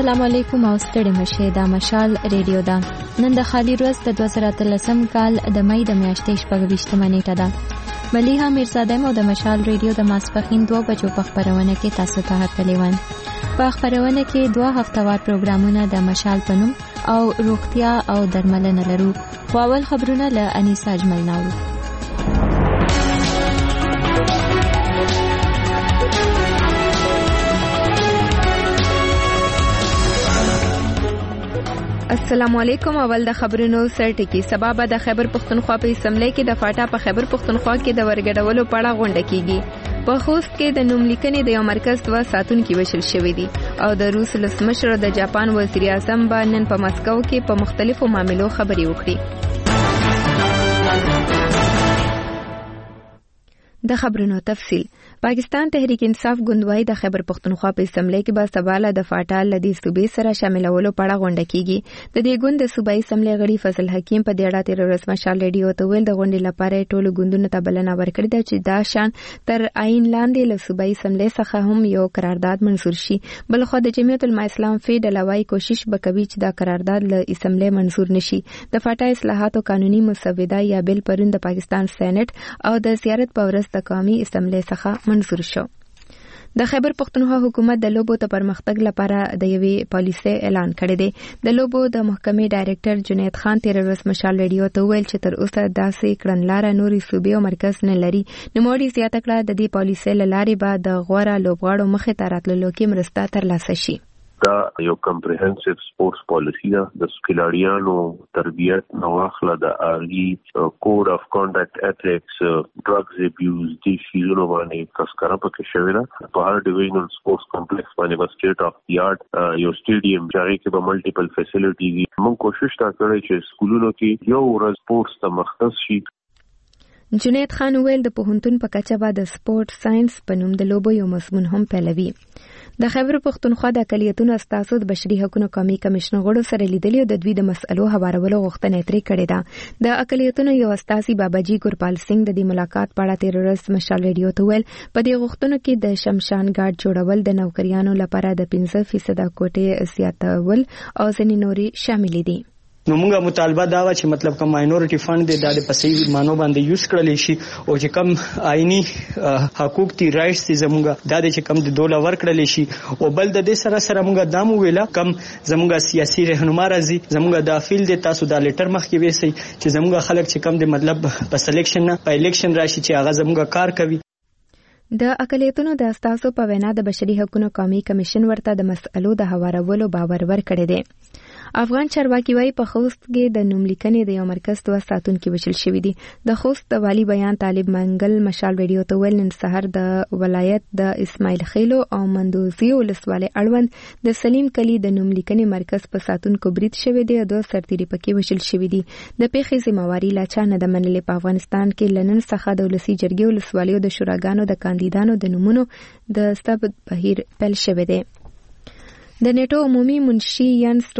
السلام علیکم او ستړي مشه دا مشال ریډیو دا نن د خالی ورځ د 2013 کال د مې د میاشتې 28 نیټه ده. مليحه میرزاده مو د مشال ریډیو د ماسپخین 2 بجو په خبرونه کې تاسو ته هرکلیوان. په خبرونه کې 2 هفتهوار پروګرامونه د مشال پنوم او روغتیا او درملنه لرو. اول خبرونه له انیسا اجمل ناو. السلام علیکم. اول د خبرونو سرټکی. سبا به د خیبر پختونخوا په اسمبلی کې د فاټا په خیبر پختونخوا کې د ورګډولو پړه غونډه کیږي. په خوست کې د نوم لیکنې د یو مرکز 2 ساتونکي وشل شوې دي او د روس ولسمشر د جاپان وزیر اعظم باندې په مسکو کې په مختلفو معاملو خبرې وکړي. د خبرونو تفصیل. پاکستان تحریک انصاف ګوندوای د خیبر پختونخوا په اسمبلی کې به سباله د فاټا لدی صوبې سره شاملولو پړه غونډه کیږي. د دې ګوند د صوبایي اسمبلی غړي فضل حکیم په دې اړه تیر ورځ مشال ریډیو ته ویل د غونډې لپاره ټولو ګوندونو ته بلنه ورکړې ده چې دا شان تر عین لاندې له صوبایي اسمبلی څخه هم یو قرارداد منزور شي. بل خو د جمعیت العلماء اسلام فی ډلوای کوشش وکوي چې دا قرارداد له اسمبلی منزور نشي. د فاټا اصلاحات او قانوني مسوده یا بل پرون د پاکستان سېنات او د زیارت په ورځ د قومي اسمبلی څخه منزور شو. د خیبر پختونخوا حکومت د لوبو ته پرمختګ لپاره د یوې پالیسۍ اعلان کړی دی. د لوبو د محکمې ډایریکټر جنید خان تیر ورځ مشال ریډیو ته ویل چې تر اوسه داسې کړنلاره نوري صوبې او مرکز نه لري. نوموړي زیاته کړه د دې پالیسۍ له لارې به د غوره لوبغاړو مخې ته راتللو کې مرسته ترلاسه شي. دا یو کمپریهنسیو سپورتس پالیسی ده. د کھلاڑیانو تربیت نواخله د آرګي کوډ اف کانډکټ ایتھکس ډرګز ابیوز دي شیزونو باندې تذکرہ پکې شوی ده. په هر ډیویژنل سپورتس کمپلیکس باندې به سټیټ اف دی آرټ یو سټیډیم چې کې به ملټیپل فیسیلیټیز. موږ کوشش تا کړی چې سکولونو کې یو ورځ سپورتس ته مختص شي. جنید خان ویل د پوهنتون په کچه به د سپورت ساينس په نوم د لوبو یو مضمون هم پیلوي. د خیبر پختونخوا د اقلیتونو استازو د بشري حقوقو قومي کمیشن غړو سره لیدلې او د دوی د مسلو هوارولو غوښتنه ترې کړې ده. د اقلیتونو یو استازي باباجي ګورپال سنگ د دې ملاقات په اړه تیر ورځ مشال ریډیو ته ویل په دې غوښتنو کې د شمشان ګارد جوړول د نوکریانو لپاره د 15% کوټې زیاتول او ځینې نوري شامل دي. نو موږ مطالبه دا و چې مطلب کوم ماینورټي فند د پسې مانو باندې یوز کړل شي او چې کم آئینی حقوق تی رائټس دي زموږ د چې کم د دوله ور کړل شي او بل د دې سره سره موږ دامو ویلا کم زموږ سیاسي رهنما راځي زموږ داخل د تاسو د لیټر مخ کې وېسي چې زموږ خلک چې کم د مطلب په سلیکشن نه په الیکشن راشي چې هغه زموږ کار کوي. د اقلیتونو د استازو په وینا د بشري حقوقو قومي کمیشن ورته د مسئلو د هوارولو باور ورکړی دی. افغان چارواکي وايي په خوست کې د نوم لیکنې د یو مرکز 2 ساتونکي وشل شوې دي. د خوست د والی بیان طالب منګل مشال ریډیو ته ویل نن سحر د ولایت د اسماعیل خیلو او مندوزي ولسوالۍ اړوند د سلیم کلی د نوم لیکنې مرکز په ساتونکو برید شوې دي او 2 سرتیري پکې وشل شوې دي. د پیښې ذمہواری لا چا نه د منلې. په افغانستان کې لنن څخه د ولسی جرګې ولسوالیو د شوراګانو د کاندیدانو د نمونو د ثبت بهیر پیل شوې دي. د نیټو عمومي منشي ینس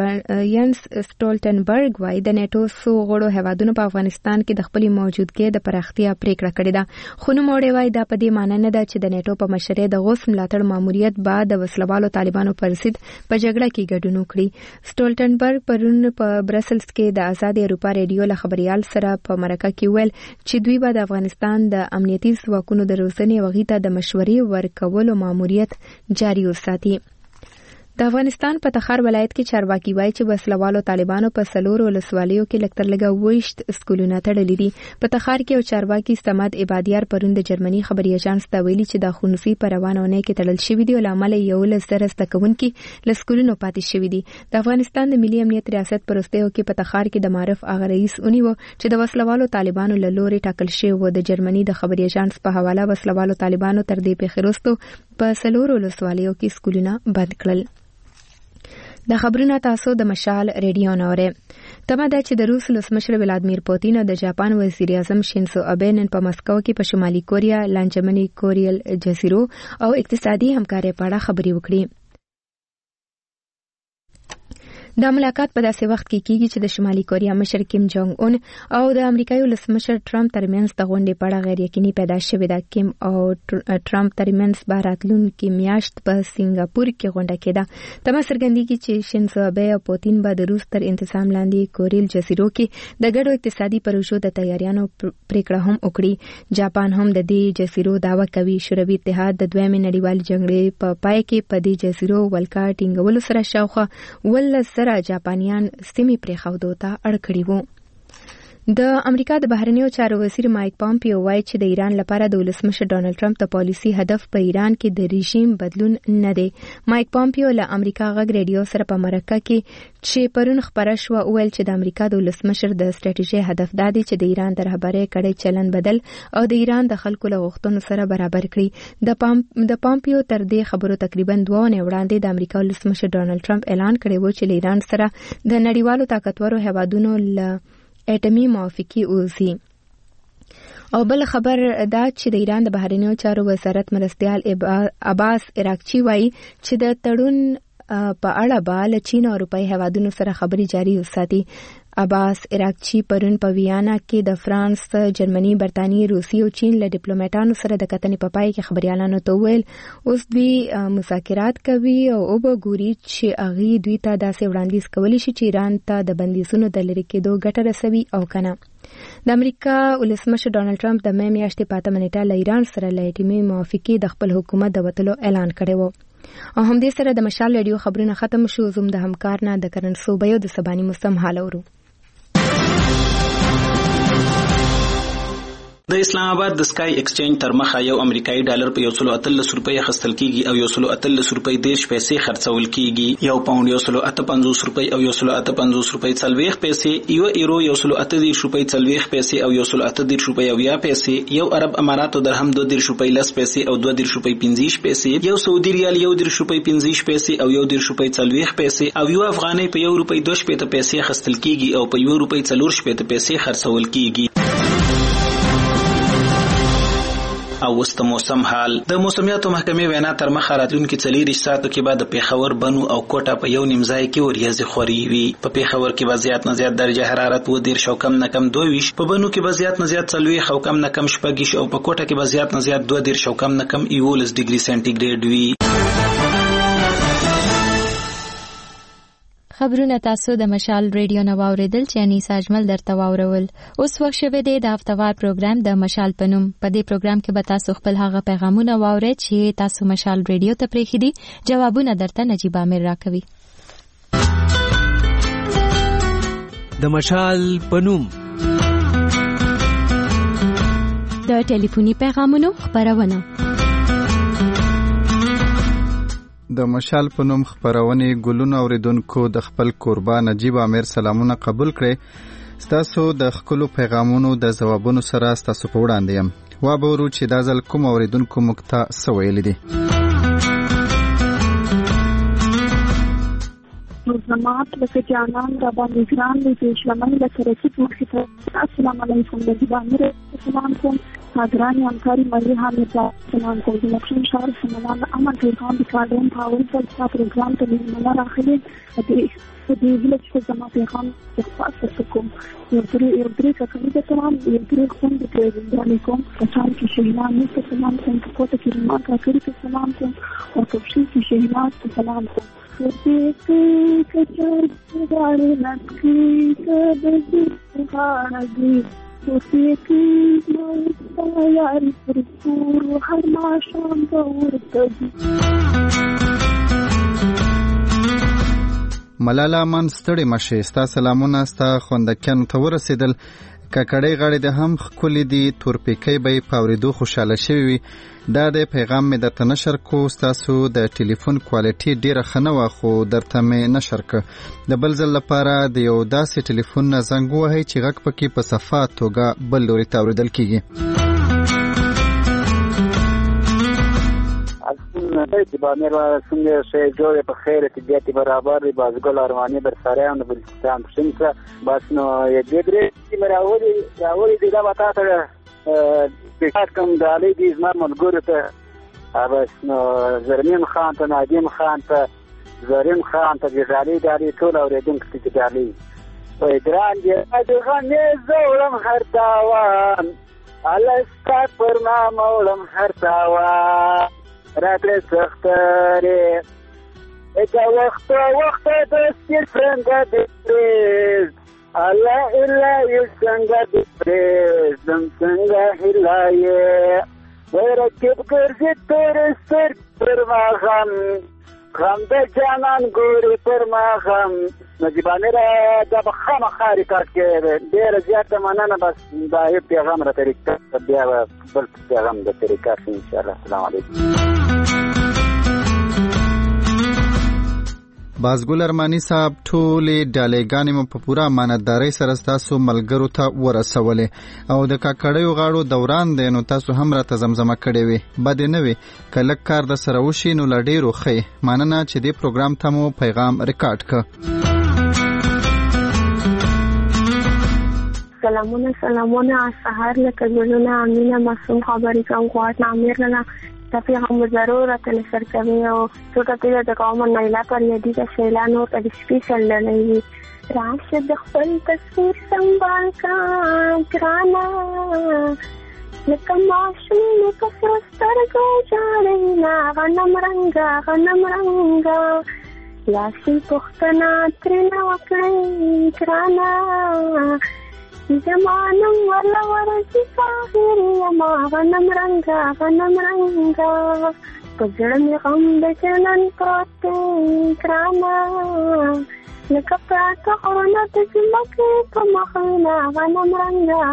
سټولټنبرګ وايي د نیټو څو غړو هیوادونو په افغانستان کې د خپل موجودګۍ د پراختیا پریکړه کړې ده. خو نوموړی وايي دا په دې معنی نه ده چې د نیټو په مشرۍ د غوث ملاتړ ماموریت بعد د وسلوالو طالبانو پر ضد په جګړه کې ګډون وکړي. سټولټنبرګ پرون په برسلز کې د آزاد اروپا ریډیو له خبريال سره په مرکه کې ویل چې دوی به د افغانستان د امنیتي ځواکونو د روزنې وغیته د مشورې ورکولو ماموریت جاري وساتي. د افغانستان په تخار ولایت کې چارواکي وایي چې وسلوالو طالبانو په 4 ولسوالیو کې لکتر لګا 20 سکولونه تړلي دي. په تخار کې یو چارواکي سماد عبادیار پرون د جرمني خبري اژانس ته ویلي چې د خونفي په روانونه کې تړل شوی دی او لامل یو لسره ستکونکي لسکولونو پاتې شوی دي. د افغانستان د ملي امنیت ریاست پرستیو کې په تخار کې د معرف اغه رئیس اونیو چې د وسلوالو طالبانو له لوري ټاکل شوی و. د جرمني د خبري اژانس په حواله وسلوالو طالبانو تر دې پیښروستو په 4 ولسوالیو کې سکولونه بند کړل. د خبرونه تاسو د مشال ریډیو نوره. تمه ده چې د روس ولسمشر ولادیمیر پوتین او د جاپان وزیر اعظم شینزو آبه نن په مسکو کې په شمالي کوریا، لانجمني کوریل جزیرو او اقتصادي همکارۍ په اړه خبرې وکړي. دا ملاقات په داسې وخت کې کیږي چې د شمالي کوریا مشر کیم جونګ اون او د امریکایي ولسمشر ټرمپ ترمنځ د غونډې په اړه غیر یقیني پیدا شوې ده. کیم او ټرمپ ترمنځ به راتلونکې میاشت په سنگاپور کې غونډه کېده. تمه څرګندېږي چې شینزو آبه او پوتین به د روس تر انتظام لاندې کوریل جزیرو کې د ګډو اقتصادي پروژو د تیاریانو پریکړه هم وکړي. جاپان هم د دې جزیرو دعوه کوي. شوروي اتحاد د دویمې نړیوالې جګړې په پای کې په دې جزیرو ولکه ټینګولو سره شاوخوا 11,000 جاپانیان سیمې پرېښودو ته اړ کړي وو. د امریکا د بهرنیو چارو وزیر مایک پامپیو وایي چې د ایران لپاره د ولسمشر ډانلډ ټرمپ د پالیسي هدف په ایران کې د رژیم بدلون نه دی. مایک پامپیو له امریکا غږ ریډیو سره په مرکه کې چې پرون خبره شوه وویل چې د امریکا د ولسمشر د ستراتیژۍ هدف دا دی چې د ایران د رهبرۍ کړی چلن بدل او د ایران د خلکو له غوښتنو سره برابر کړي. د پامپیو تر دې خبرو تقریبا 2 اونۍ وړاندې د امریکا ولسمشر ډانلډ ټرمپ اعلان کړی و چې له ایران سره د نړیوالو طاقتورو هیوادونو له اټومي موافقې اوسي. او بل خبر دا چې د ایران د بهرنیو چارو وزارت مرستیال عباس عراقچی وایي چې د تړون په اړه به له چین او اروپایي هیوادونو سره خبرې جاري وساتي. عباس عراقچی پرون په ویانا کې د فرانس، جرمني، برتانیې، روسیې او چین له ډیپلوماټانو سره د کتنې په پای کې خبريالانو ته وویل اوس دوی مذاکرات کوي او وګوري چې هغه دوی ته داسې وړاندیز کولی شي چې ایران ته د بندیزونو د لرې کېدو ګټه رسوي او کنه. د امریکا ولسمشر ډانلډ ټرمپ د مې میاشتې په 8 نیټه له ایران سره له اټومي موافقې د خپل حکومت د وتلو اعلان کړی و. او هم دې سره د مشال رادیو خبرونه ختم شو. زوم د همکار نه د کرن صوبې د سباني موسم حال اورو. د اسلام آباد د سکای ایکسچینج تر مخه یو امریکایي ډالر په 113 روپۍ خرڅل کیږي او 113 روپۍ 10 پیسې خرڅول کیږي. یو پاوند 158 روپۍ او 158 روپۍ 40 پیسې، یو ایرو 138 روپۍ 40 پیسې او 138 روپۍ 90 پیسې، یو عرب اماراتو درهم 2 روپۍ 10 پیسې او 2 روپۍ 50 پیسې، یو سعودي ریال 1 روپۍ 50 پیسې او 1 روپۍ 40 پیسې او یو افغانۍ په 1 روپۍ 2 پیسې خرڅل کیږي او په 1 روپۍ 4 پیسې خرڅول کیږي. او وست موسم حال. د موسمیاتو محکمې وینا تر مخه راتلونکي 4 ساعتو کې بعد پیښور، بنو او کوټه په یو نیم ځای کې وریځې خوري وي. په پیښور کې به زیات نه زیات درجه حرارت 10 او کم نه کم 22، په بنو کې به زیات نه زیات 40 او کم نه کم 6 او په کوټه کې به زیات نه زیات 12 او کم نه کم 11 ډیګري سنټیګریډ وي. خبرونه تاسو د مشال ریډیو نو اوریدل چې انیسا اجمل درته واورول. اوس وخت شوه د هفتوار پروګرام د مشال پنوم. په دې پروګرام کې به تاسو خپل هغه پیغامونه واورئ چې تاسو مشال ریډیو ته پرېښي دي. جوابونه درته نجیب عامر راکوي. د مشال پنوم د ټلیفوني پیغامونو خبرونه. د مشال په نوم خبرونه ګلونه اوریدونکو د خپل قربا نجیب عامر سلامونه قبول کړئ. تاسو د خپل پیغامونو د جوابونو سره تاسو په وړاندې يم. وا به ورو چې د ځل کوم اوریدونکو مقطع سویل دي. زمات لکه جانان را باندې ګران دي چې شلمن له سره چې مخکې السلام علیکم نجیب عامر سلام کوم. حاضرانی همکاری ملی حامد سلام کوم. د مخکې شهر سمنان امن پیغام د کاردن پاول په پروګرام ته مله راخلي د دې ویل چې زما پیغام تاسو کوم. یو درې کسان د سلام یو درې کوم د علیکم کسان چې شهیدان نو سلام کوم. په کوټه کې ما کړی سلام کوم او په چې شهیدان سلام کوم. دې کچر غاړي لکې کبه غاړي وسې کې نو یاري پر پور هر ما شام ورته. ملاله من ستړي مشه. ستا سلامونه ستا خوندکانو ته ورسېدل. ککړې غړې د هم خولې دي تورپیکې به پاوریدو خوشاله شوي وي. دا د پیغام مې درته نشر کو. تاسو د ټلیفون کوالټي ډیره خنه وا خو درته مې نشر ک. د بل ځل لپاره د یو داسې ټلیفون نه زنګ وهي چې غږ پکې په صفه توګه بل لوري ته اوریدل کیږي. نبی بامیر و څنګه شی جوړ په خیر طبیعت برابر دی بازګل ارمانی بر ساريان بلستان څنګه بس نو یې درې مراولي دی دا وتا ته د کوم د علي دې زما ملګری ته بس نو زرمین خان ته نادیم خان ته زرین خان ته ګډالي داري ټول اورېدونکو ته ګډالي وای ګران دې د غنې زولم هر تاوان الستا پر نام اولم هر تاوان راکړې سخترې دا وخت د سیر څنګه دې الله الا یو څنګه دې زم څنګه هلایې ورکب ګرځې تر سر پر ماغم خام د جانان ګوري پر ماغم نجیبانه را د بخمه خاري کار کې ډېر زیاته مننه بس دا یو پیغام را طریقه بیا بل پیغام د طریقه ان شاء الله. السلام علیکم. بازګل ارمانی صاحب ټولې ډالېګانې مو په پوره امانتدارۍ سره ستاسو ملګرو ته ورسولې او د کاکړیو غاړو دوران دی نو تاسو هم راته زمزمه کړې وې بدې نه وې که لږ کار در سره وشي نو له ډېرو ښې مننه چې دې پروګرام ته مو پیغام ریکارډ کړ. سلامونه سهار لکه ګلونه امینه معصوم خبرې کوم غواړم امیر نه تفي هم ضرورت نشر کوي او څوک ته د قوم نایلا پر یدي د شیلانو ته سپیشل لنوي راشد خپل تصویر سنبال کا ګرانا لکه ماشوم لکه سترګو جاړینا غنم رنگا لاسي پختنا ترنا وکړي ګرانا زمانم ولا ورځي کاهري ما غنم رنگا پزړه مې غم د جنان پروت ګرانا لکه پراته غرونه د ځمکې په مخونه غنم رنگا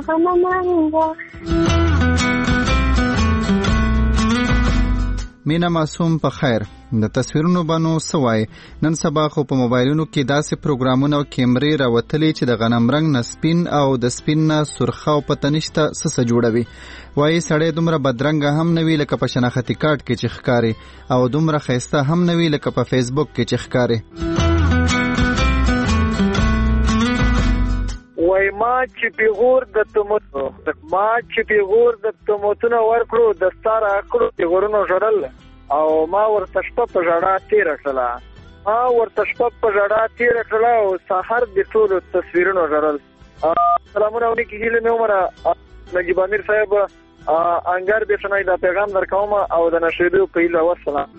مینا معصوم په خیر د تصویرونو بانو سوای نن سبا خو په موبایلونو کې داسې پروګرامونه او کیمرې راوتلې چې د غنم رنگ نه سپین او د سپین نه سرخه او پتنشته سسه جوړوي وایي سړی دومره بدرنګه هم نوي لکه په شناختی کارت کې چې ښکاري او دومره ښایسته هم نوي لکه په فیسبوک کې چې ښکاري. وای ما چې پیغور د تموتونو ورکړو د ستاره کړو پیغورونو ژړل او ما ورته شپه په ژړا تیر کړله او سحر د ټولو تصویرونو ژړل. سلامونه ونی کې هیله مې عمره نجیب امیر صاحب انګار به څنګه دا پیغام درکوم او د نشریدو په هیله والسلام.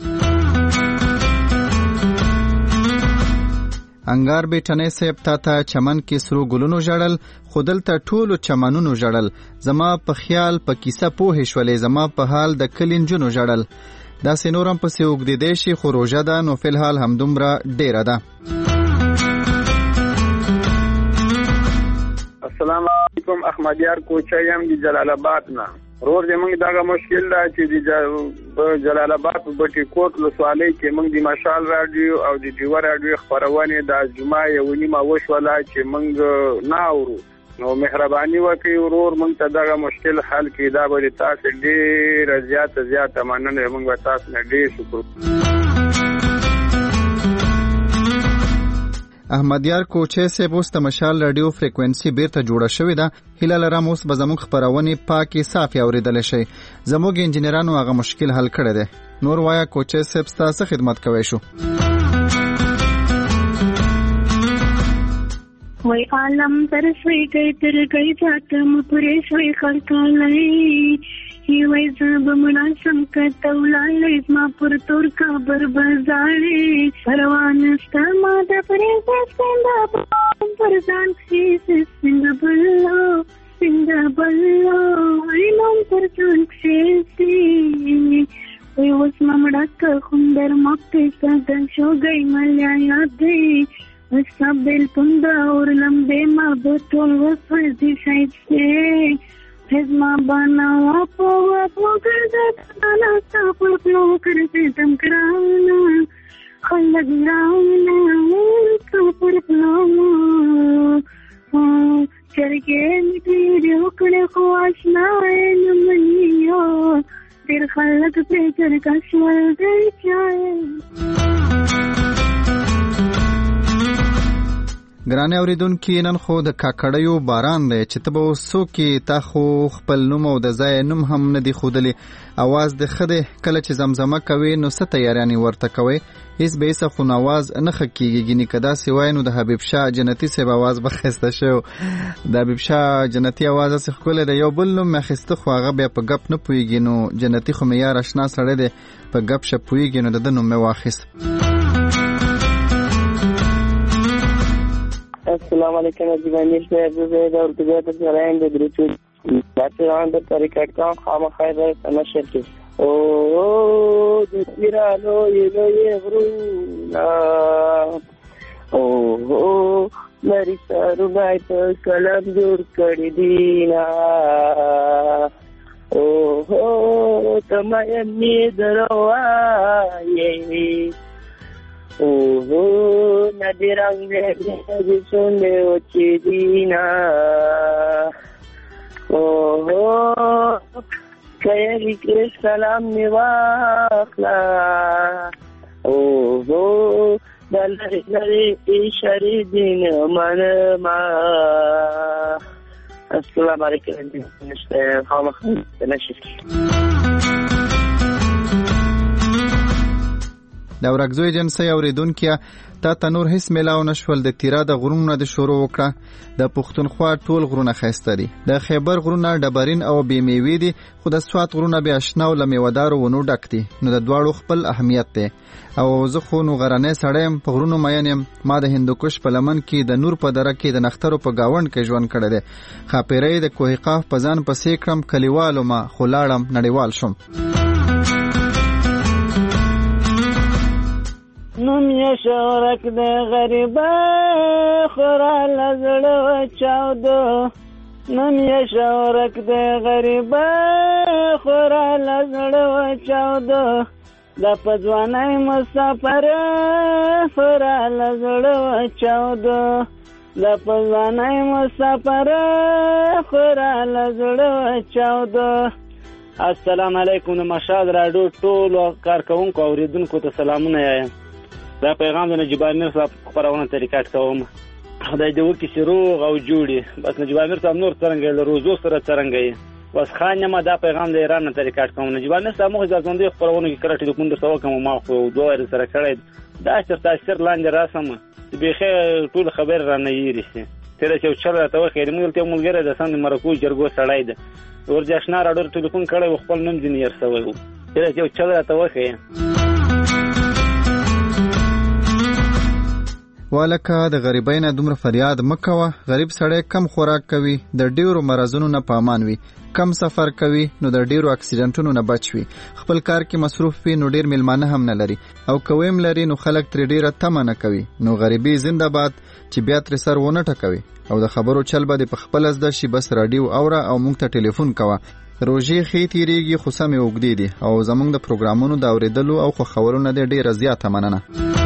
انګار بیٹنې صاحب تا چمن کې سرو ګلونو ژړل خودل ته ټولو چمنونو ژړل زما په خیال په کیسه پوهې شولې زما په حال د کلینجونو ژړل دا سينورم پسې وګدې شي خو روزه ده نو فلحال همدومره ډیره ده. السلام علیکم احمدیار کوچایم دی جلال آباد نه رور دې موږ دغه مشکل دا چې د جلال آباد په بټي کوټ لسوالۍ کې موږ د مشال رادیو او د دیوه رادیو خبرونه د جمعه یو نیمه وشوله چې موږ نه اورو نو مهرباني وکړئ ورور موږ ته دغه مشکل حل کړئ دا به تاسو ډېر زیاته مننه موږ تاسو نه ډېر شکر. احمدیار کوچه صاحب اوس د مشال رادیو فریکوئنسي بیرته جوړه شوې ده هیله لرم اوس به زموږ خبرونه پاکي صافي اوریدل شي زموږ انجنیرانو هغه مشکل حل کړی دی نور وایا کوچه صاحب ستاسو خدمت کوي شو. وای عالم تر شوي تر گئی ځاتم پرې شوي خلکالای وای زب مناسم کتولای ما پر تور کبر بازارې پروان استما د پرې څنګه پر ځان څنګه بلو اینم پر ځان وای اوس ممړه خوندر مکه څنګه شو گئی ملیا یادې وسبل پندا اور لمبے ما بوتل وفردی شاید سے حزما بناوا پو کرده تانا ساپر پلو کرده دم کرانا خلق راونا ساپر پلو چرگے میری اکڑے خواشنا نمانیو دیر خلق پیچر کشول دے چاہے. ګرانه اوریدونکو نن خو د کاکړیو باران دی چې ته به وسو کې تا خو خپل نوم او د ځای نوم هم نه دی خودلی اواز د خده کله چې زمزمه کوي نو څه تیارانی ورته کوي هیڅ به څه خو نواز نه خکېږي ګینه کدا سوای نو د حبیب شاه جنتی سه आवाज بخسته شو د حبیب شاه جنتی आवाज څخه کوله د یو بل نوم مخسته خو هغه به په غپ نه پويږي نو جنتی خو معیار آشنا سره دی په غپ ش پويږي نو د نوم واخیس. السلام علیکم جوانی صاحب زید اور تجارت سرائن د درچو داتران د طریقټ کا خامخای د تماشا کې او د تیرانو یې غرونا او مری سرمای په کلم جوړ کړی دینا او تمای می دروایې او نادرنګ دې سونه او چې دینا او کایلی کې سلام نیواخلا او دلری اشاره دین منما. السلام علیکم نشته خامخ نشي دا ورګزوی جنسي اوریدونکو تا تنور هیڅ ملاو نشول د تیرا د غرونو د شروع وکړه د پښتونخوا ټول غرونه خسته دي د خیبر غرونه ډبرین او بیمیوي دي خو د سوات غرونه به آشنا او لمیودارو ونو ډک دي نو د دواړو خپل اهمیت دی او زه خو نو غرانه سړیم په غرونو مینم ما د هندوکش په لمن کې د نور په دره کې د نخترو په گاوند کې ژوند کړی دی خاپیرې د کوه قاف په ځان پسې کړم کلیوالو ما خلاړم نړیوال شم. نوم یې شورک د غریبه خورا لزړه چاودو نوم یې شورک د غریبه خورا لزړه چاودو د پځوانای مسافر خورا لزړه چاودو د پځوانای مسافر خورا لزړه چاودو. السلام علیکم مشال راډیو ټول کارکونکو اوریدونکو ته سلامونه وایم. دا پیغام د نجیب امیر صاحب خبرونه طریقات کوم خدای دې وکړي چې روغ او جوړي بس نجیب امیر صاحب نور څنګه له روزو سره څنګه بس خان ما دا پیغام د ایران طریقات کوم نجیب امیر صاحب مو ځان دې خبرونه کې کړه ټلیفون در سره کوم ما خو دوه سره کړی دا چې تاثیر لاندې راسم به ټول خبر را نه یریسي تر چې چل راته وخت موږ ته ملګری د سند مرکو جرګو سړای ده ورجاشنا راډور ټلیفون کړی خپل نوم جنیر سوی و تر چې چل راته وخت والکه د غریبینه دومره فریاد مکوه غریب سړی کم خوراک کوي د ډیرو مرزونو نه پامان وي کم سفر کوي نو د ډیرو اکسیډنټونو نه بچ وي خپل کار کې مصروف وي نو ډیر میلمانه هم نه لري او کویم لري نو خلک تر ډیره تمه نه کوي نو غریبي زنده باد چې بیا تر سر ونه ټکوي او د خبرو چل به په خپل زده شي بس رادیو اوره او مونږ ته ټلیفون کوه روزي خې تیریږي خو سمې وګدي دي او زمونږ د پروګرامونو د اوریدلو او خو خبرونه د ډیره زیاته مننه.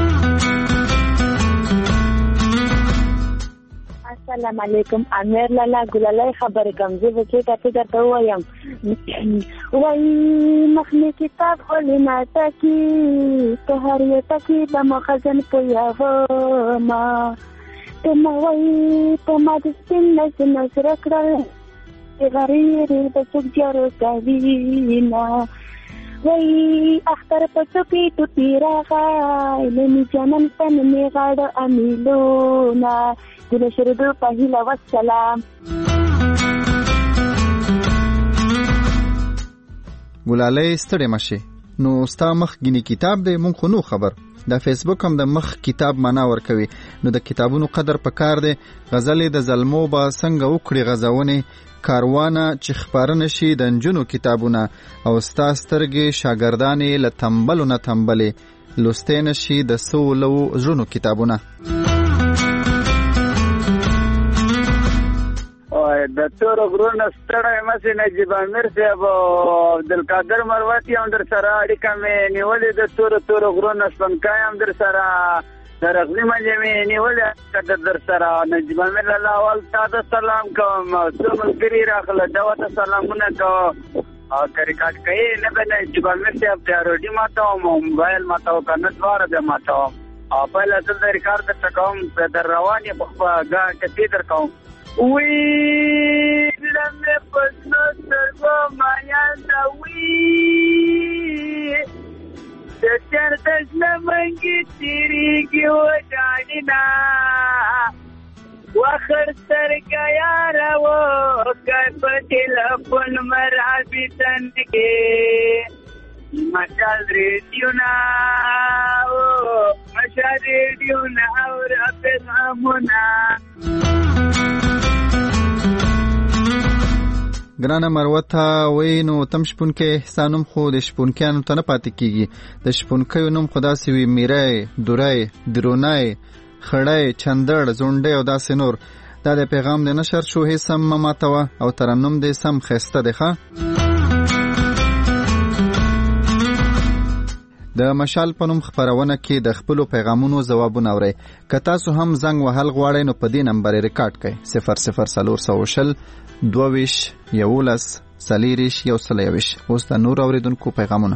السلام علیکم امیر لالا ګلالای خبر کوم زه به چې تاسو ته وایم وای مخنی کتاب خلینا تکي ته هر یو تکي د مخزن پویا ما ته ما وای ته ما د سپین نظر کړل غریب د څوک جوړ کوي وای اختر پڅو کې تو تیراغه لمی جنن تن می غاړه امیلونا د شردو په هیله والسلام. ګلالۍ ستړې مشي نو ستا مخ ګینی کتاب دی مونږ خو نو خبر د فیسبوک هم د مخ کتاب معنا ورکوي نو د کتابونو قدر پکار دی غزلې د زلمو با څنګه وکړي غزاونه کاروانه چې خبرنه شي د انجونو کتابونه او ستا سترګې شاګردانې له تنبلو نه تنبلې لوستې نشي د سولو ژوندو کتابونه. د تور غرونه ستړی مې نجیب امیر صاحب عبدالقادر مروتی هم در سره اړیکه مې نیولې د تور غرونه سپنکای هم در سره د رغنی منځ مې نیولې در سره نجیب امیر الله اول تاسو سلام کوم څو ملګري راغله دا وته سلامونه کوم او طریقات کوي نه به نجیب امیر صاحب د اروډي ماته او موبایل ماته او کنه دواره به ماته او بل ځل د ریکارډ تکوم در روانې په ټکی در کوم وی لمه پسنو سرګو مایا نوی د چرته نمنګي تیریږي و جانینا واخر سرګا یار و کای په ټلیفون مرابي تنګي مشال ریډیو نا اور پیغامونه ګرانه مروته وای نو تم شپون کې احسانم خو د شپونکیانو ته نه پاتې کیږي د شپونکیو نوم خدا سی وی میرای دورای درونای خړای چندړ زونډه او داسې نور دا د پیغام د نشر شو هیڅم ماتوا او ترنم د سم خسته ده د مشال پنوم خبرونه کې د خپل پیغامونو جوابونه اوري که تاسو هم زنګ وهل غواړئ نو په دې نمبر ریکارډ کړئ 00 یولس سلیریش یو سلیویش. اوس د نور اوریدونکو پیغامونه.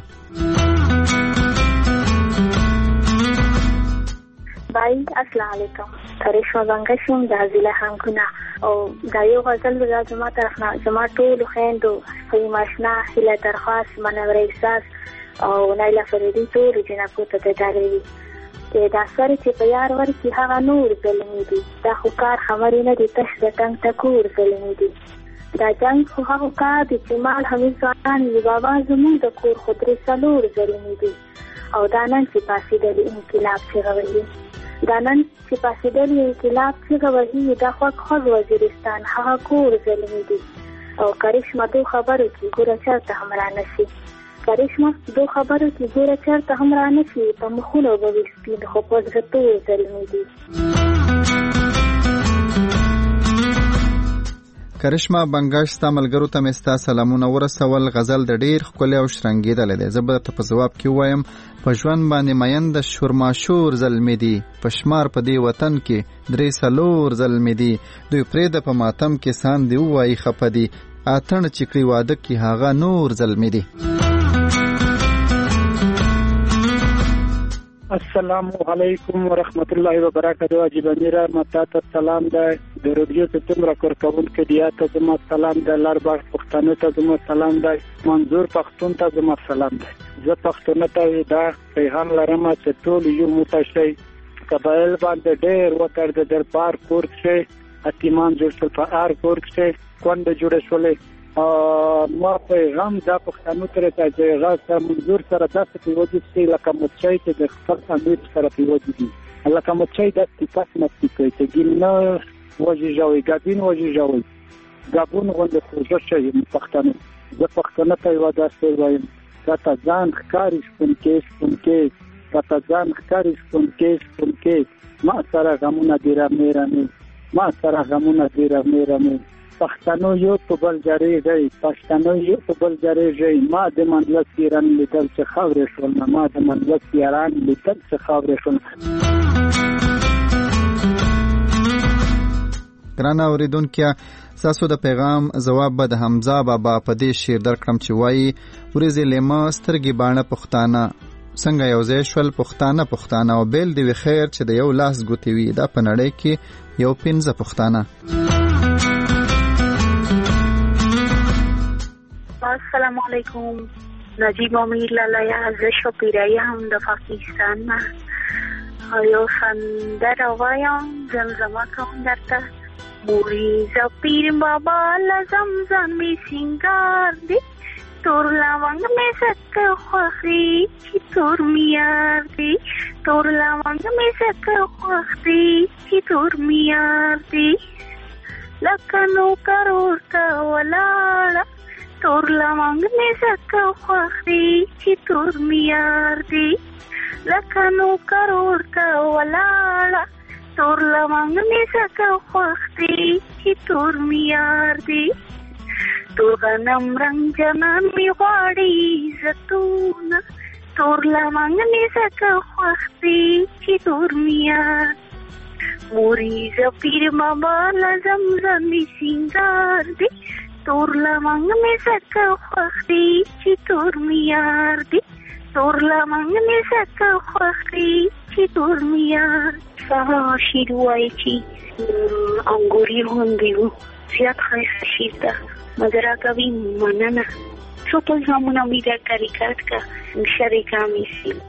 بای السلام علیکم. تاریخ څنګه شوم د ازله همګنا او دا یو غزل د زما طرفنا زما ټول خويندو په ماشنا هله درخواست منور احساس او نایله فریدی ټول جنابو ته تداري کې دا سره چې په یار ورکی هغه نور ظلمي دي دا خو کار خبرې نه دي تش د ټنګ ټکور ظلمي دي دا جنگ خو هغه کار دي چې مال همي ځان یې بابا زموږ د کور خطرې سلور ظلمي دي او دا نن چې پاسې د انقلاب څخه وایي دا نن چې پاسې د انقلاب څخه وایي دا خو وزیرستان هغه کور ظلمي دي او کرشمه تو خبرو کې ګوره چرته همرا نشي کرشمه دو خبرو کې ګوره چرته هم را نشي په مخونو به وسپین خو په زړه ټول ظلمي دي. کرشمه بنگاش ستا ملګرو ته مې ستا سلامونه ورسول. غزل د ډېر ښکلی او شرنګېدلی دی. زه به درته په ځواب کې ووایم په ژوند باندې مین د شورماشور ظلمې دي په شمار په دې وطن کې 3 ظلمې دي دوی پرېږده په ماتم کې سان دې ووایي خفه دي اتڼ چې کړي واده کې هغه نور ظلمې دي. السلام علیکم ورحمت الله وبرکاته. اجي بمیره متاته سلام ده د رادیو ته تمره کور کوم کې دیاته زما سلام ده لارباغ پښتنو ته زما سلام ده منظور پښتون ته زما سلام ده. زه پښتون ته دا پیغام لرم چې ټول یو متشي قبایل باندې ډېر وتر د دربار کور شي اتمان جوړ شو په ار کور شي کوند جوړ شولې ما پیغام دا پښتنو ته چې غاښه منظور سره داسې پیوځي چې لکه مچای چې د خپل امیر سره پیوځي لکه مچای د صفات نفسي کوي چې ګینه وځي جوړي ګابین وځي جوړي ګابون غونډه پروژه شي پښتنو د پښتنو ته یو داسې وایم راته ځان ښکاری شونکې راته ځان ښکاری شونکې ما سره غمونه ډیر مېرمه ما سره غمونه ډیر مېرمه پښتنو یو په بل جری دی پښتنو یو په بل جری دی ما د منځ پیران لیدل چې خاورې شول ما د منځ پیران لیدل چې خاورې شول. ګرانه اوریدونکو تاسو د پیغام جواب به د حمزه بابا په دې شعر درکړم چې وایي ورځې لمه سترګې باڼه پښتانه څنګه یو ځای شول پښتانه او بیل دی خیر چې د یو لاس ګوتې وي دا په نړۍ کې یو 15 پښتانه. السلام علیکم. نجیب امیر لالا زه شپیرای هم د پاکستان نه یو سندره وایم زمزمه کوم درته موری زپیر بابا لزمزم می سنگار دی تور لونگ می زک خوخی کی تور میار دی تور لونگ می زک خوخی کی تور میار دی لکنو کرور کا ولاړه تور لونگ می زک خوخی کی تور میار دی لکنو کرور کا ولاړه تور لونگ می زک خوخی کی تور میار دی تور غنم رنگ جنان می غواړي زتونه تور لونگ می زک خوخی کی تور میار موری زپیر بابا لزمزم می سنگار دی تور لونگ می زک خوخی کی تور میار دی تور لونگ می زک خوخی طور میاد سهار شیر وای چی انگوری هندیو زیاد خیست شیر ده مدرا کبی مننه سو پل زمونا میده کاریکات کا شریکا میسیل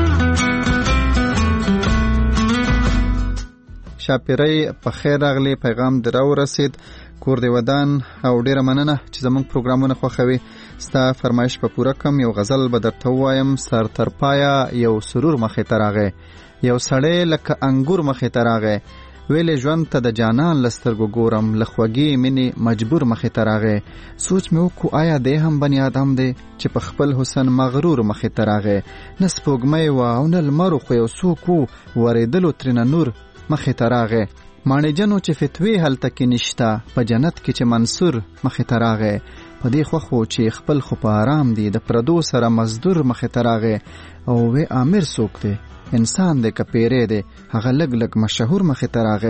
شاپیرای په خیر راغلی پیغام دراو رسید کور دی ودان او ډیره مننه چې زموږ پروګرامونه خوښوي ستا فرمایش په پوره کم یو غزل به درته ووایم سر تر پایه یو سرور مخې ته راغی یو سړی لکه انګور مخې ته راغی ویلې ژوند ته د جانان له سترګو ګورم له خوږې مینې مجبور مخې ته راغی سوچ مې وکړو آیا دی هم بني ادم دی چې په خپل حسن مغرور مخې ته راغی نه سپوږمۍ وه او نه لمر خو یو څوک و ورېدلو ترېنه نور مخې ته راغی ماڼۍ جنو چې فتوی هلته کې نشته په جنت کې چې منصور مخې ته راغی په دې خوښ و چې خپل خو په آرام دی د پردو سره مزدور مخې ته راغی او وی امیر څوک دی انسان دی که پیری دی هغه لږ لږ مشهور مخې ته راغی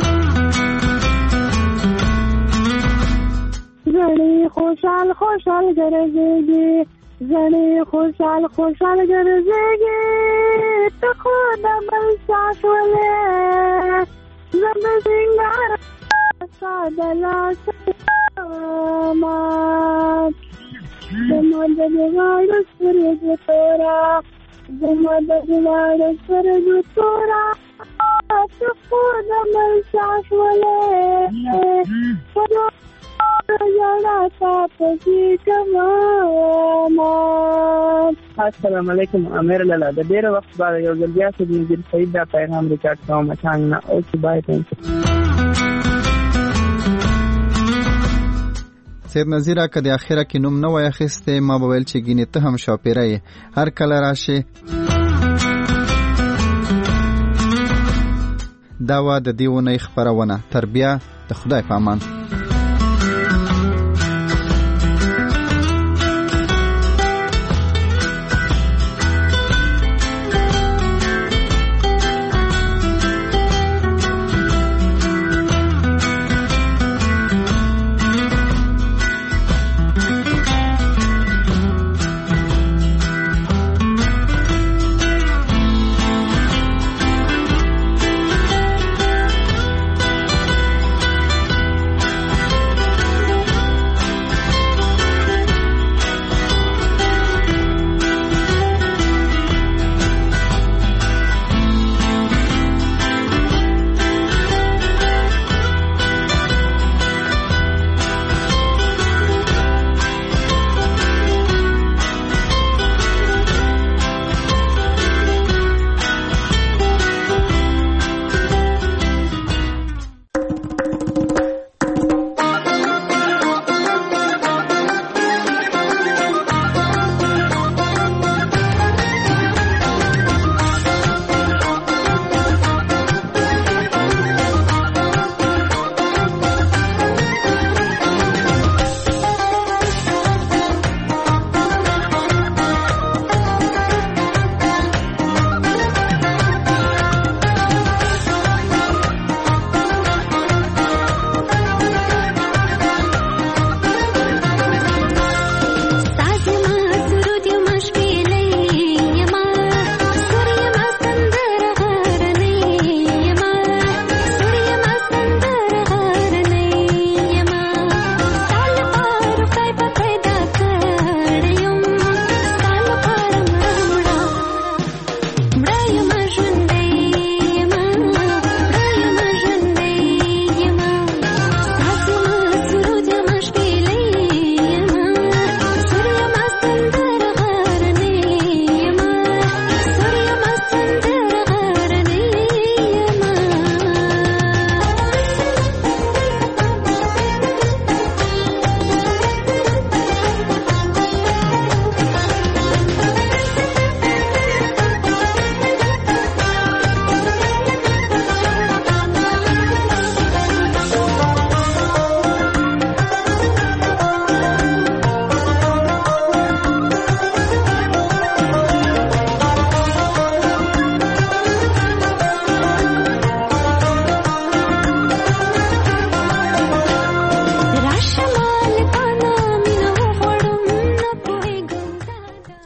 زړې خوشحال خوشحال ګرځېږي زړې خوشحال خوشحال ګرځېږي ته خو د بل چا شولې زه د سینګار ستا د لاسه زما د غاړو سترګو توره زما د غاړو سترګو توره ته خو د بل چا شولې السلام علیکم امیر لالا د ډیره وخت بعد یو ځل بیا سید نذیر سعید دا پیغام ریکارډ کوم څنګه او چې بای ثانک سید نذیر که د اخره کې نوم نه وای اخیسته ما به ویل چې ګینه ته هم شاپیرای هر کله راشي دا وا د دیونه خبرونه تربیه د خدای په امان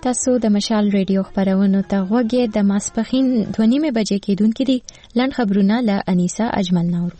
تاسو د مشال ریډیو خبرونو ته غوږی د ماسپخین 2:30 بجې کېدونکې دي. لنډ خبرونه له انیسا اجمل نورو.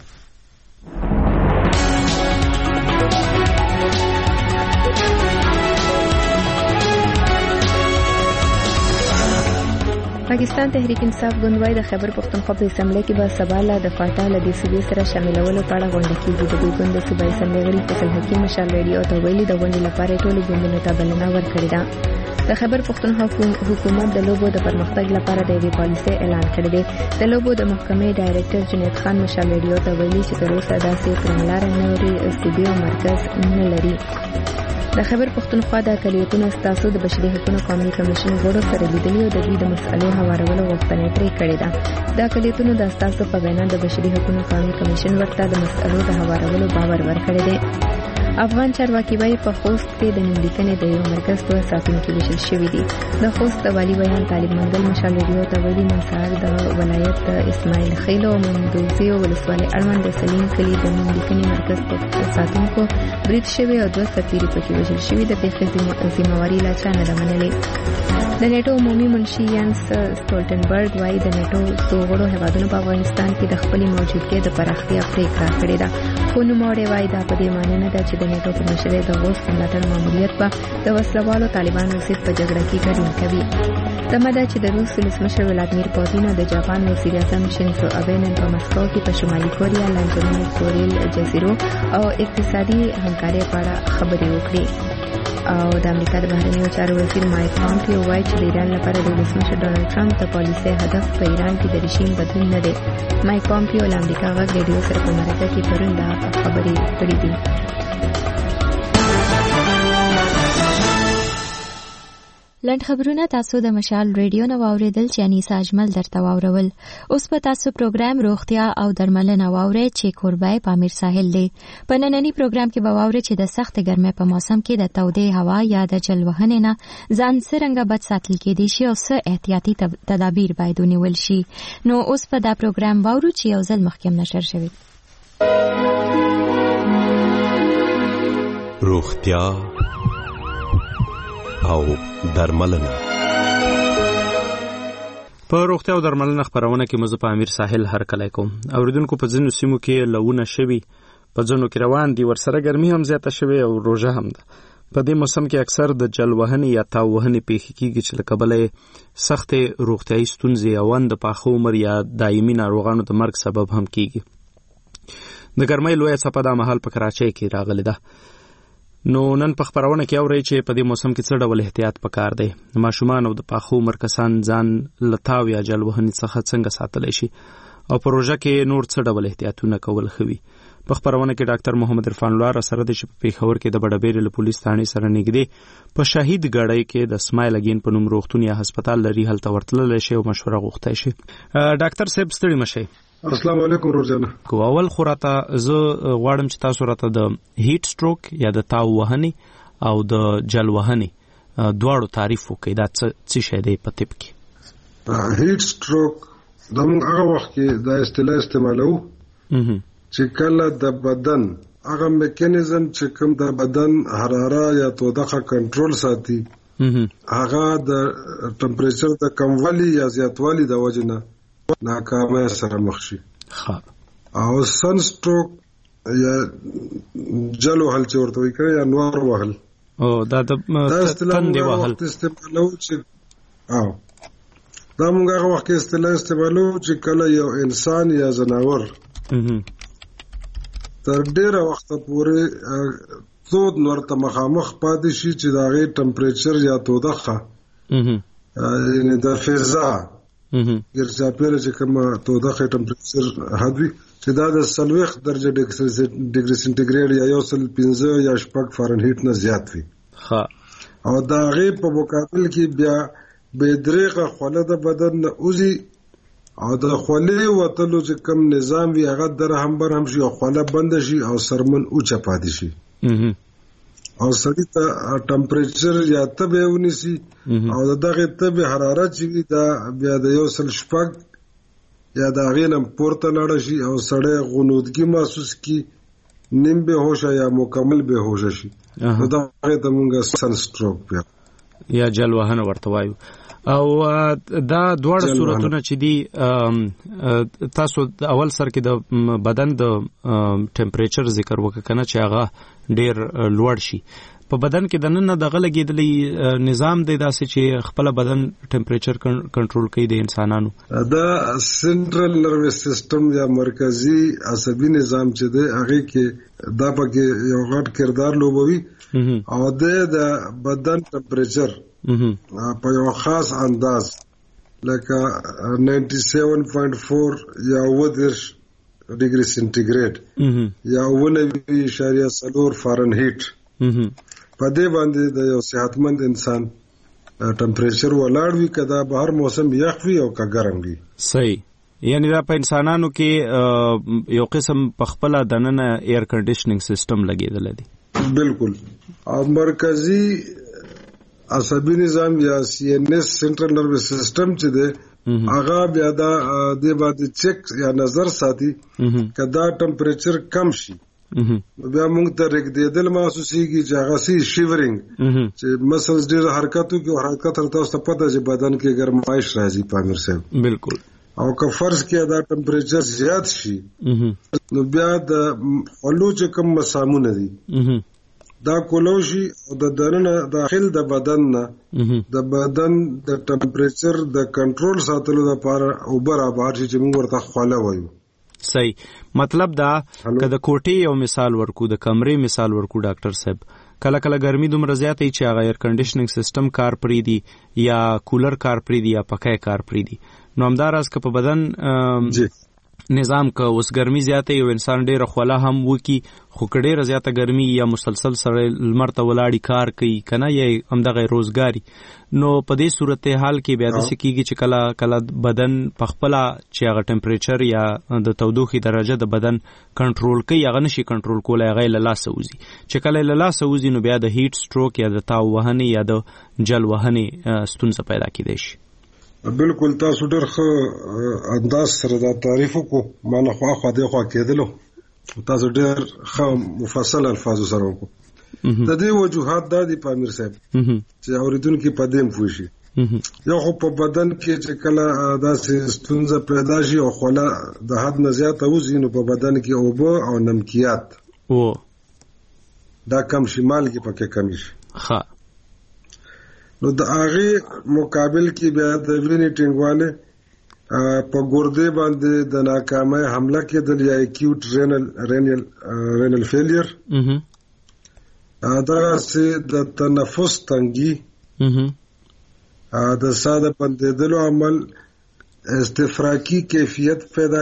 پاکستان تحریک انصاف ګوند وايي د خیبر پښتونخوا په اسمبلی کې به سبا له د فاټا له دې صوبې سره شاملولو په اړه غونډه کېږي. د دې ګوند د صوبایي اسمبلی غړي فیصل حکیم مشال ریډیو ته ویلي د غونډې لپاره ټولو ګوندونو ته بلنه ورکړې ده. د خیبر پښتونخوا حکومت د لوبو د پرمختګ لپاره د یوې پالیسۍ اعلان کړی دی. د لوبو د محکمې ډایرکټر جنید خان مشال ریډیو ته ویلي چې تر اوسه داسې کړنلاره نورې صوبې او مرکز نه لري. د خیبر پښتونخوا د اقلیتونو استازو د بشري حقوقو قومي کمیشن غړو سره لیدلي او د دوی د مسئلو هوارولو غوښتنه پرې کړې ده. د اقلیتونو د استازو په وینا د بشري حقوقو قومي کمیشن ورته د مسئلو د هوارولو باور ورکړی دی. افغان چارواکي وايي په خوست کې د نوملیکنې د یو مرکز په ساتونکو ویشل شوی دی. د خوست د والي بیان طالب منګل مشال ریډیو ته ویلي نن سهار د ولایت د اسماعیل خیل او مندوزي ولسوالۍ اړوند د سلیم کلي د نوملیکنې مرکز په ساتونکو برید شوی او 2 سفیري پکې وژل شوي. د پیښې ذمہواري لا چا نه ده منلې. د نیټو عمومي منشي یانس سټولټنبرګ وايي د نیټو څو غړو هیوادونو په افغانستان کې د خپلې موجودګۍ د پراختیا پریکړه کړې ده. خو نوموړی وايي دا په دې معنی نه ده چې د نیټو په مشرۍ د غوث ملاتړ ماموریت به د وسلوالو طالبانو ضد په جګړه کې ګډون کوي. تمه ده چې د روس ولسمشر ولادیمیر پوتین او د جاپان وزیر اعظم شینزو آبه نن په مسکو کې په شمالي کوریا، لانجمن کورل جزیرو او اقتصادي همکارۍ په اړه خبرې وکړي. او د امریکا د بهرنیو چارو وزیر مایک پامپیو وايي چې د ایران لپاره د ولسمشر ډونالد ټرمپ د پالیسۍ هدف په ایران کې د رژیم بدلون نه دی. مایک پامپیو له امریکا غږ ریډیو سره په مرکه کې پرون دا خبرې کړې دي. لنډ خبرونه تاسو د مشال ریډیو نو واوریدل چې انیسا اجمل درته واورول. اوس په تاسو پروګرام روغتیا او درملنه واورئ چې کوربای پامیر ساحل دی. په نننی پروګرام کې به واورئ چې د سخت ګرمۍ په موسم کې د تودې هوا یا د جل وهنې نه ځان څرنګه بچ ساتل کېدای شي او څه احتیاطي تدابیر باید ونیول شي. نو اوس په دا پروګرام واورو چې یو ځل مخکې نشر شوی. روغتیا او درملنه. په روغتیا او درملنه خبرونه کې مزه په امیر ساحل هر کله کوم. اوریدونکو په ځینو سیمو کې لونه شوي، په ځینو کې روان دي، ورسره ګرمي هم زیاته شوي او روژه هم ده. په دې موسم کې اکثر د جل وهنې یا تاو وهنې پیښې کېږي چې له کبله سختې روغتیایي ستونزې او د پاخه عمر یا دایمي ناروغانو د مرګ سبب هم کېږي. د ګرمۍ لویه څپه دا مهال په کراچۍ کې راغلې ده. نو نن په خبرونه کې اورئ چې په دې موسم کې څه ډول احتیاط پکار دی. ماشومان او د پاخه عمر کسان ځان له تاو یا جل وهنې څخه څنګه ساتلی شي او په روژه کې نور څه ډول احتیاطونه کول ښه وي. په خبرونه کې ډاکټر محمد عرفان الله را سره دی چې په پیښور کې د بډبېرې له پولیس تھانې سره نږدې په شهید ګاډۍ کې د اسماعیل اګین په نوم روغتون یا هسپتال لري، هلته ورتللی شي او مشوره غوښتی شي. ډاکټر صاحب ستړي مشئ. السلام علیکم روزانه. کو اول خو راته زه غواړم چې تاسو راته د هیټ سټروک یا د تاو وهنې او د جل وهنې دواړو تعریف وکړئ. دا څه شی دی په طب کې؟ هیټ سټروک دا موږ هغه وخت کې دا اصطلاح استعمالو چې کله د بدن هغه میکانیزم چې کوم د بدن حراره یا تودوخه کنټرول ساتي هغه د ټمپریچر د کموالی یا زیاتوالی د وجه نه ناکامه سره مخ شي. او سن سټروک یا جل وهل چې ورته وایي یا نور وهل او دا د تندې وهل استعمالو چې دا موږ هغه وخت کې استعمالو چې کله یو انسان یا جناور تر ډیره وخت پورې تود نور ته مخامخ پاتې شي چې د هغې ټمپریچر یا تودوخه یعنې د فضا ګرځاپیره چې کومه تودوخه ټمپریچر حد وي چې دا د 40 درجه ډیګري سنټیګریډ یا 105 یا 6 فارنهیټ نه زیات وي. او د هغې په مقابل کې بیا بېدریغه خوله د بدن نه وځي او د خولې وتلو چې کوم نظام وي هغه درهم برهم شي او خوله بند شي او سرمن اوچه پاتې شي او سړي ته ټمپریچر یا تبه ونیسي او دغه تبه حرارت چې دا بیا د 106 یا د هغې نه پورته لاړه شي او سړی غنودګي محسوس کړي، نیم بې هوشه یا مکمل بې هوشه شي. نو دغې ته موږ سن سټروک بیا یا جل وهنه ورته وایو. او دا دواړه صورتونه چې دي تاسو اول سر کې د بدن د ټمپریچر ذکر وکړه کنه چې هغه ډیر لوړ شي په بدن کې د نن دغه لګیدلی نظام دی داسې چې خپل بدن ټمپریچر کنټرول کوي د انسانانو. دا سنټرل نروس سیستم یا مرکزی عصبي نظام چې دی هغه کې دا پکې یو غټ کردار لوبوي او د بدن ټمپریچر په یو خاص انداز لکه 97.4 یا 10 ډیګري سنټیګریډ یا 9.4 فارنهیټ په دې باندې د یو صحتمند انسان ټمپریچر ولاړ وي کدا بهر موسم یخ وي او کا ګرم وي. صحیح. یعنی دا په انسانانو کې یو قسم په خپل دننه ایر کنډیشنینګ سیستم لګیدل دي. بالکل. او مرکزی عصبي نظام یا CNS سنټرل نروس سیستم چې دی هغه بیا دا د باندې چیک یا نظر ساتي کدا ټمپریچر کم شي بیا موږ ته رګدېدل محسوسيږي چې هغه سي شیورینګ چې مسلز ډېر حرکتو کې او حرکت تر تاسو پته چې بدن کې ګرمایش راځي پامیر صاحب. بالکل. او که فرض کې دا ټمپریچر زیات شي نو بیا د خلو چې کوم مسامونه دي دا کولوشي او د دننه داخل د بدن نه د بدن د ټمپریچر د کنټرول ساتلو لپاره او برابر چې موږ ورته خواله وایو. صحیح. مطلب دا که د کوټې یو مثال ورکو د کمرې مثال ورکو ډاکټر صاحب کله کله ګرمي دومره زیاته چې هغه ایر کنډیشنینګ سیستم کار پریدي یا کولر کار پریدي یا پکای کار پریدي نو همداراز که په بدن نظام که اوس ګرمي زیاته یو انسان ډېره خوله هم وکي خو که ډېره زیاته ګرمي یا مسلسل سره لمر ته ولاړی کار کوي که نه یا همدغه روزګاري نو په دې صورت حال کې بیا داسې کېږي چې کله کله بدن په خپله چې هغه ټمپریچر یا د تودوخې درجه د بدن کنټرول کوي هغه نشي کنټرول کولی هغه یې له لاسه وځي چې کله یې له لاسه وځي نو بیا د هیټ سټروک یا د تاو وهنې یا د جل وهنې ستونزه پیدا کیدای شي. بالکل. تاسو ډېر ښه انداز سره دا تعریف وکړو ما نه خوا دې خوا کېدلو تاسو ډېر ښه مفصل الفاظو سره وکړو. د دې وجوهات دا دي پامیر صاحب چې اورېدونکي په دې پوه شي. یو خو په بدن کې چې کله داسې ستونزه پیدا شي او خوله د حد نه زیاته وځي نو په بدن کې اوبه او نمکیات دا کم شي مالګې پکې کمی شي. نو د هغه مقابل کې بیا د وینې ټینګواله په ګردې باندې د ناکامۍ حمله کېدل یا اکیوټ رینل فیلیر دغسې د تنفس تنګي د ساه د بندېدلو عمل استفراقي کیفیت پیدا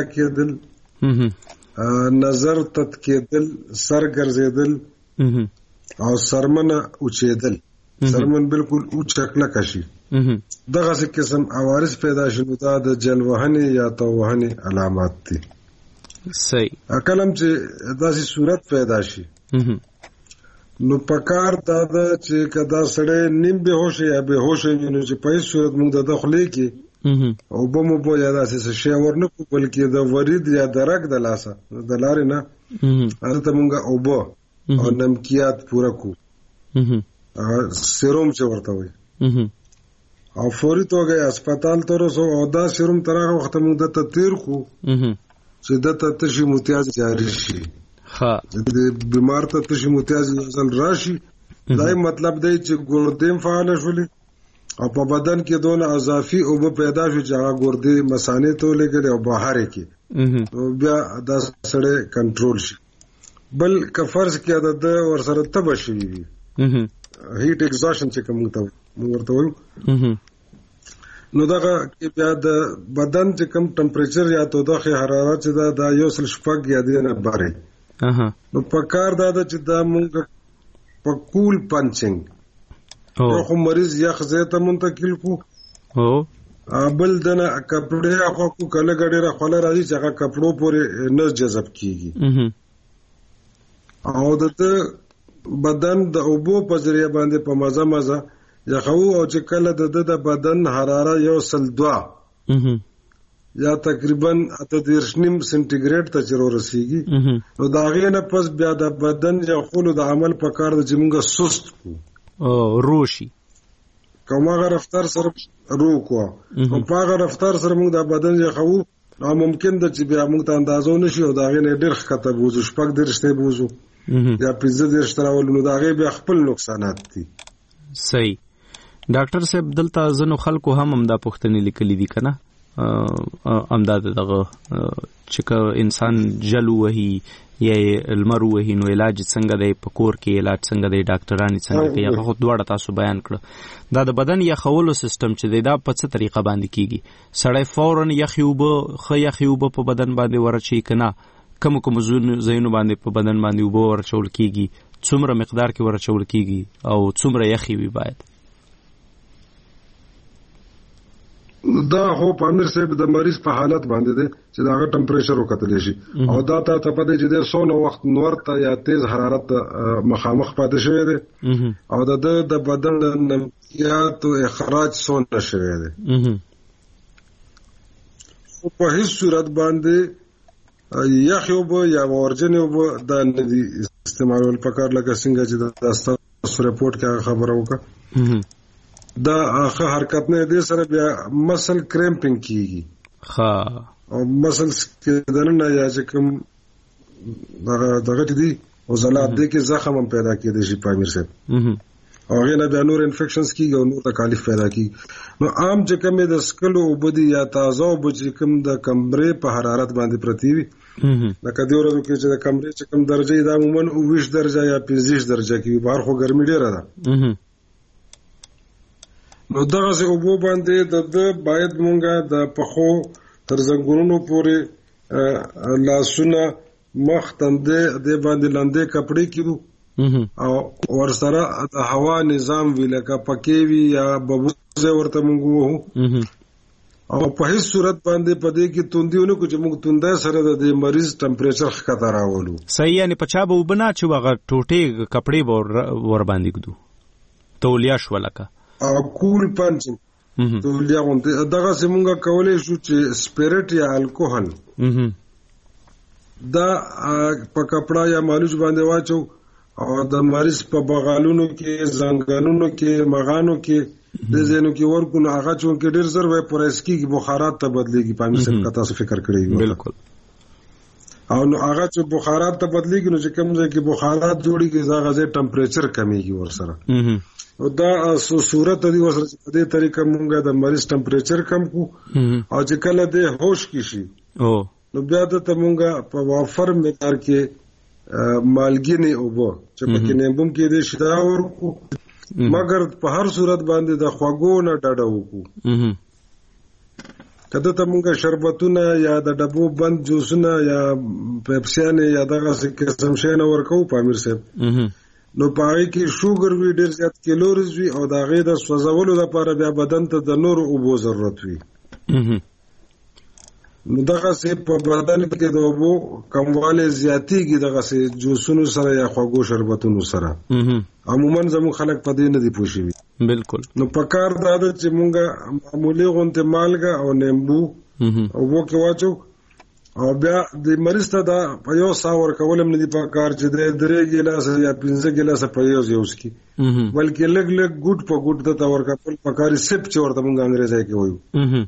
کېدل نظر تت کېدل سر ګرځېدل او سرمنه اوچېدل سرمن بالکل اوچ کلک شي دغه څه قسم عوارض پیدا شي دا د جل وهنې یا تو وهنې علامات دي. صحیح. کلم چې داسې صورت پیدا شي نو پکار دا چې کدا سړی نیم به هوش یا به هوش نو چې په صورت موږ د داخلي کې او بمو په یا داسې شی ورنه کو بلکې د ورید یا درک د لاسه د لارې نه هغه موږ او بو او نمکیات پورا کو سیروم چې ورته وي او فوري توګه هسپتال ته ورسو او دا سیروم تر هغه وخت موږ ته تیر خو چې د تشي متیاز جاری شي. د بیمار ته تشي متیاز ځل راشي دا مطلب دی چې ګردې فعال شولې او په بدن کې دونه اضافي او پیدا شو چې هغه ګردې مثانې ته لګي او بهر کې بیا دا سره کنټرول شي. بل کفرض کې د ورسره تب شي هیټ ایگزاشن چې کوم ته ورته وایو نو دغه کې بیا د بدن چې کوم ټمپریچر یا تودوخه حرارت چې دا یو سل شپږ یا د نه باره نو په کار دا چې دا موږ په کول پنچینګ یو خو مریض یخ زیته منتقل کو بل دنه کپڑے اخو کو کله ګډه خپل راځي چې هغه کپړو پورې نه جذب کیږي او د بدن د اوبو په ذریعہ باندې په مزه یخو او چې کله د بدن حراره یو سل 2 یا تقریبا 8.9 سنټیګریډ ته چیرې رسیږي نو دا غي نه پس بیا د بدن یا خلو د عمل په کار د جمګه سست کو روشي کومه رفتار سره روکو او په رفتار سره موږ د بدن یخو نو ممکن ده چې بیا موږ ته اندازو نشي او دا غي نه ډېر خطر بوزو شپږ درشته بوزو یا 15 درشته راولو دا غي بیا خپل نقصانات دي. صحیح ډاکټر صاحب دلته زنو خلکو هم دا پوښتنې لیکلې دي کنه امداد دغه چې انسان جلو وهي یا المرو وهي نو علاج څنګه دی په کور کې علاج څنګه دی ډاکټرانی څنګه کوي هغه خو دواړه تاسو بیان کړ دا د بدن یا خولو سیستم چې دی دا په څه طریقه باندې کیږي سړی فورن یخیوب په بدن باندې ورچي کنه کوم زینو باندې په بدن باندې وبو ورچول کیږي څومره مقدار کې ورچول کیږي او څومره یخي وي باید دا هو په امیر صاحب د مریض په حالت باندې دی چې داغه ټمپریچر وکتل شي او دا ته پدې چې د سونه وخت نور ته یا تیز حرارت مخامخ پاتې شوی دی او د بدن د نمکیات او اخراج سونه شوی دی په هیڅ صورت باندې یخیوب یا ورجنیوب د ندي استعمالول پکار لکه څنګه چې د تاسو رپورت کې خبره وکړه دا اخه حرکت نه دي سره بیا مسل کرامپینګ کیږي ها او مسل کې دنه یا چې کوم دغه دي او زلات دي کې زخم هم پیدا کېدي شي په امیر صاحب او غینه بیا نور انفیکشنز کیږي او نور تکالیف پیدا کیږي نو عام چې کوم د سکلو وبدي یا تازه وبدي کوم د کمرې په حرارت باندې پرتی وي لکه دی ورځو کې چې د کمرې چې کوم درجه دا عموما 20 درجه یا 25 درجه کې بهر خو ګرمي ډیره ده نو دغه څه وبو باندې د باید مونږه د پخو تر زنګونو پورې لاسونه مخ تندې د باندې لاندې کپڑے کړو او ورسره د هوا نظام ویلکه پکې وی یا ببوزه ورته مونږ او په هیڅ صورت باندې پدې کې توندیونه کو چې موږ تونده سره د مریض ټمپریچر ښکته راولو صحیح یعنی پچا به وبنا چې وغه ټوټه کپڑے ور باندې کړو تولیا شو لکه او کول پنچ تولیا غونډه دغه سیمونګه کولې شو چې سپیرټ یا الکوهول دا په کپڑا یا مالوج باندې واچو او د مریض په بغالونو کې زنګانونو کې مغانو کې د زینو کې ورکو نه هغه چون کې ډیر زر وای پرسکی کې بخارات ته بدلېږي په مثال کا تاسو فکر کړئ بالکل او نو هغه چې بخارات ته بدلېږي نو چې کوم ځای کې بخارات جوړیږي دا غزه ټمپریچر کمیږي ورسره او دا صورت دی ورسره په دې طریقه مونږه د مریض ټمپریچر کم کو او چې کله د هوش کې شي نو بیا د تمونګه په وافر مقدار کې مالګینی او بو چې په کې نیمبوم کې دې شدا ورکو مگر په هر صورت باندې د خواګو نه ډډه وکړو کله تمونګه شربتونه یا د ډبو بند جوسونه یا پیپسیانه یا دغه څه قسم شي نه ورکو په امیر صاحب نو پاره کې شوګر وی ډیر زیات کیلوریز وی او دا غي د سوځولو لپاره بیا بدن ته د نور اوبو ضرورت وی نو دغه سه په بدن کې د اوبو کمواله زیاتیږي دغه سه جوسونو سره یا خوږو شربتونو سره عموما زمو خلک په دې نه دی پوښي بالکل نو پکار دا چې مونږه معمولی غونته مالګه او نیمبو او وو کې واچو او بیا د مریض ته دا په یو ساور کولم نه دی په کار چې درې ګلاس یا 15 ګلاس په یو ځوس کی بلکې لګ لګ ګډ په ګډ د تور کپل په کار سپ چې ورته مونږ انګريزي کې وایو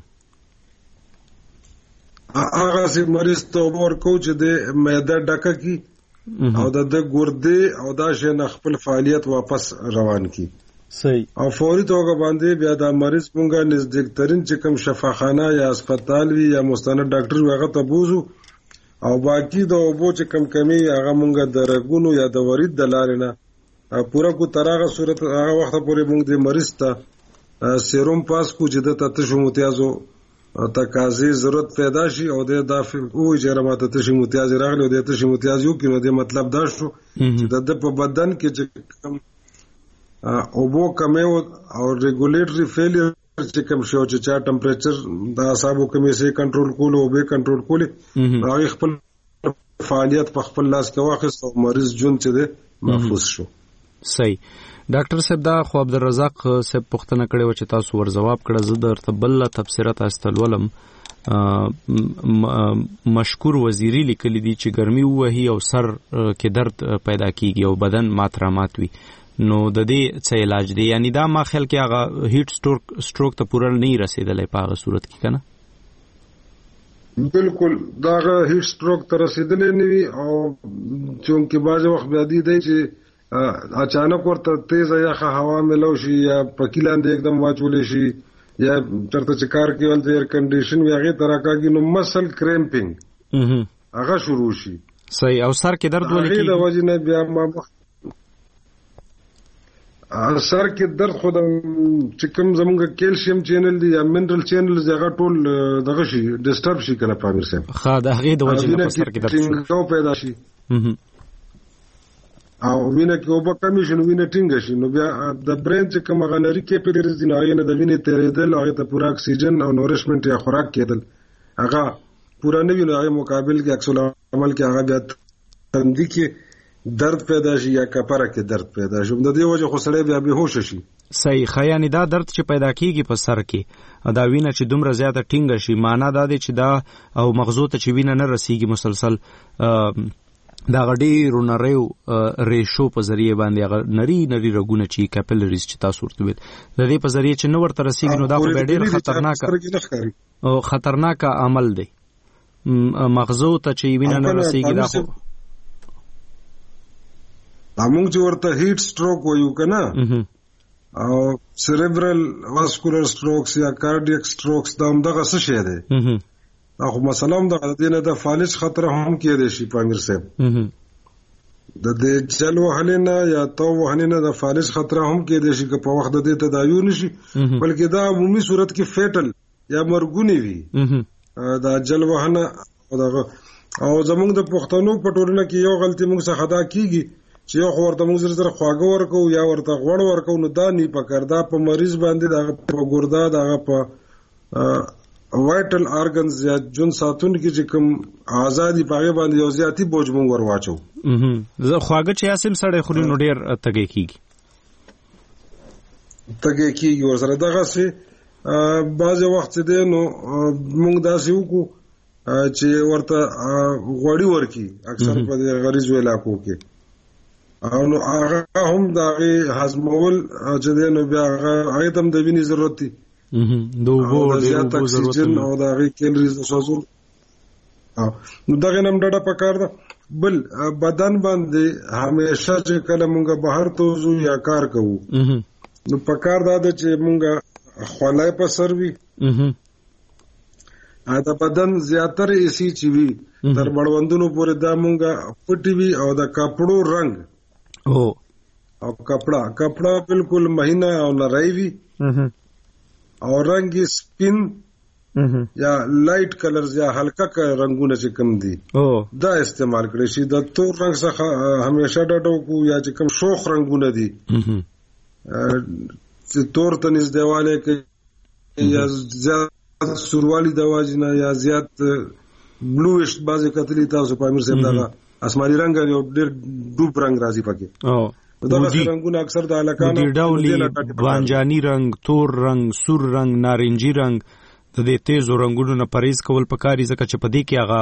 هغه سي مریض ته ورکو چې د معده ډکه کی او د ګردې او دا شي نه خپل فعالیت واپس روان کی صحیح او فوري توګه باندې بیا د مریض مونږه نزدیک ترين چې کوم شفاخانه یا هسپتال وی یا مستند ډاکټر هغه ته بوزو او باقی د اوبو چې کم کمی هغه مونږه د رګونو یا د ورید د لارې نه پورا کو ترغه صورت هغه وخت پورې مونږ د مریض ته سیروم پاس کو چې د تتشو متیازو تقاضي ضرورت پیدا شي او د دافع او جرمات تشو متیاز راغلي او د تشو متیاز یو کینو د مطلب دا شو چې د په بدن کې چې کم اوبو کمی او ریګولیټری فیلیر چې کوم شو چې چا ټمپریچر د اعصابو کمی سي کنټرول کول او به کنټرول کول هغه خپل فعالیت په خپل لاس کې واخیست او مریض جون چې ده محفوظ شو صحیح ډاکټر صاحب دا خو عبدالرزاق صاحب پوښتنه کړې و چې تاسو ور جواب کړه زه درته بل تفسیره تاسو ولم مشکور وزیری لیکلی دی چې ګرمي وهي او سر کې درد پیدا کیږي او بدن ماترامات وي نو د دې څه علاج دی؟ یعنی دا ما خیال کې هغه هیټ سټروک ته پوره نه رسیدلې په هغه صورت کې کنه. بالکل دا هیټ سټروک ته رسیدلې نه وي او چونکه باز وخت بیا دی چې اچانک ورته تیز یخه هوا ملو شي یا پکیلاندې एकदम واچول شي یا چرته چې کار کېول د ایر کنډیشن وي هغه تراکاږي نو مسل کرمپینګ هغه شروع شي. صحیح. او سر کې درد ولې کیږي؟ د وجه نه بیا ما سر کې درد خو د چې کوم زمونږ کیلشیم چینل دی یا منرل چینل هغه ټول دغه شي ډیسټرب شي کنه پامیر صاحب. خا د هغه د وجه نه سر کې درد شي پیدا شي او وینه کې اوبه کمی شي نو وینه ټینګه شي نو بیا د برین چې کوم غنری کیپیلریز دی نو هغه د وینې تیرېدل هغه ته پورا اکسیجن او نورشمنت یا خوراک کېدل هغه پورا نه ویني هغه مقابل کې عکس العمل کې هغه بیا تندې کې درد پیدا شي یا کپره کې درد پیدا شي د دې وجه خو سړی بیا بهوش شي. صحیح. یعنی دا درد چې پیدا کیږي په سر کې دا وینه چې دومره زیاته ټینګه شي معنا دا دی چې دا او مغزو ته چې وینه نه رسیږي مسلسل دا غډي رونریو ریشو په ذریعہ باندې هغه نری رګونه چې کیپیلریز چې تاسو ورته ویل د دې په ذریعہ چې نو ورته رسیږي نو دا خو ډېر خطرناک عمل دی. مغزو ته چې وینه نه رسیږي دا خو موږ چې ورته هیټ سټروک وایو کنه او سیریبرل واسکولر سټروکس یا کارډیاک سټروکس دا هم دغه څه شی دی. خو مثلا هم د دینه د فالج خطر هم کېدای شي پامیر صاحب د دې چل وهنه نه یا تو وهنه نه د فالج خطر هم کېدای شي که په وخت د دې تداوی نشي بلکې دا عمومي صورت کې فیټل یا مرګونی وي دا جل وهنه او زموږ د پښتنو په ټولنه کې یو غلطي موږ څخه دا کیږي چې یو ورته موږ سره خواږه ورکو یا ورته غوړ ورکو نو دا نه پکړ دا په مریض باندې دا په ګردا دا په وایټل ارګنز یا جون ساتون کې چې کوم آزادي پاغه باندې یو زیاتی بوج مونږ ورواچو زه خواږه چې اسیم سره خوري نو ډیر تګي کیږي ورسره دغه سي بعض وخت دې نو مونږ داسې وکړو چې ورته غوړی ورکی اکثر په غریزو علاقو کې او نو هغه هم دا هضمول چې دې نو بیا هغه تم د وینې ضرورت دي د اوبو ضرورت او دا غي کیلریز د سوزول نو دغه نم ډډه پکار ده. بل بدن باندې همیشه چې کله مونږ بهر توزو یا کار کوو نو پکار ده چې مونږ خولای په سر وي دا بدن زیاتره اسی چې وي تر بړوندونو پورې دا مونږه پټي وي او دا کپړو رنگ او کپڑا بالکل مهینه او نری وي او رنگ سپین یا لایټ کلرز یا هلکا رنگونه چې کم دي دا استعمال کړی شي. د تور رنگ څخه همیشه ډډو کو یا چې کم شوخ رنگونه دي چې تور تنیز دیواله کې یا زیات سوروالی دواجنه یا زیات بلویش بازه کتلی تاسو پامیر صاحب دا اسماني رنگ یو ډېر ډوب رنگ راځي پکې دغه رنگونه اکثر د علاقانو د ډاولي بانجانی رنگ تور رنگ سور رنگ نارنجي رنگ د دې تیزو رنگونو نه پرهیز کول پکاري ځکه چې په دې کې هغه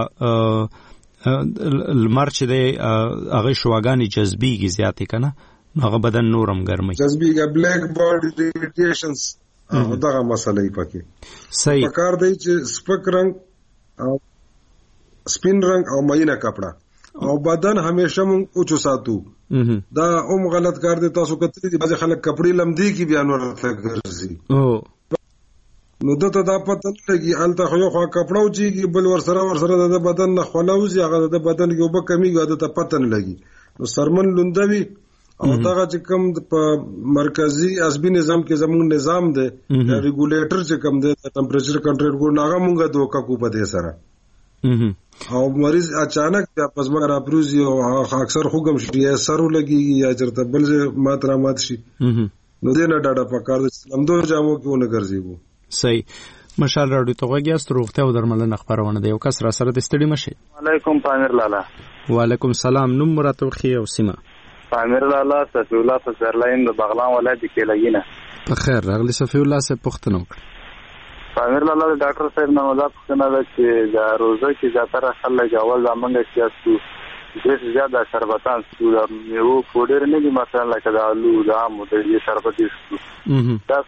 المرچ دی هغه شواګانی جذبيږي زیاتې کنه هغه بدن نورم ګرمي جذبيږي بلیک باډي ډیریټیشنز دغه مسلې پکې صحیح پکار دی چې سپک رنگ او سپین رنگ او مینه کپڑا او بدن همیشه مونږ اوچو ساتو دا غلط کار دی. تاسو کتلی دي بعض خلک کپڑے لمدي کی بیان ورته ګرځي نو دته دا پته لګي الته خو خو کپڑا وچیږي بل ورسره د بدن نه خلاوزي هغه د بدن کې وب کمیږي د پته نه لګي نو سرمن لوندوي او دغه چې کوم په مرکزی عصبي نظام کې زموږ نظام دی ریګولیټر چې کوم دی ټمپریچر کنټرول کوي هغه مونږه دوکا کو پدې سره او مریض اچانک د پزما راپروزي او اکثر خوګم شي یا سرو لګي یا چرته بل ماترا مات شي نو دې نه ډاډه پکار د لمدو جامو کې ونه ګرځي. صحیح. مشال راډیو ته غوږیاست روغتیا او درملنه خبرونه دی یو کس را سره د ستړي مشه. وعلیکم پامیر لالا. وعلیکم سلام. نوم مراتب خي او سیمه. پامیر لالا صفی الله فزرلاین د بغلان ولایت کې لګینه. په خیر راغلی صفی الله سے پښتنو. پامیر لالا د ډاکټر صاحب نامه پښتنه ده چې د روزه کې زیاتره خلک اول د منګه سیاسو ډېر زیات د شربتان څو د میوو پوډر نه دي مثلا لکه د آلو د آمو د دې شربت څو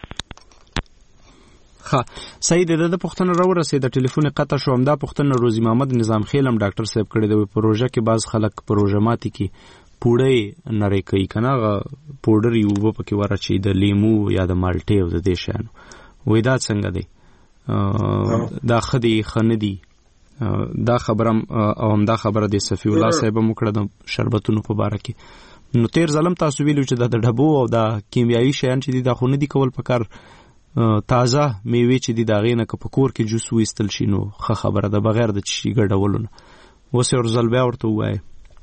ها صحیح ده. د پښتنه راورسې د ټلیفون قطع شو. همدا پښتنه روزي محمد نظام خیلم ډاکټر صاحب کړی د پروژه کې باز خلک پروژه ماتي کې پوډې نری کوي کنه پوډر یو په کې ورچې د لیمو یا د مالټې او د دې شانو وې دا څنګه دی دا خدي خندي دا خبرم او هم دا خبره د صفی الله صاحب مکړه د شربتونو په باره کې نو تیر ظلم تاسو ویلو چې د ډبو او د کیمیاوي شیان چې دي دا خو نه دي کول پکار تازه میوه چې دي دا غینه که په کور کې جوس وېستل شي نو ښه خبره ده بغیر د چی ګډولونه. اوس یو ځل بیا ورته وایي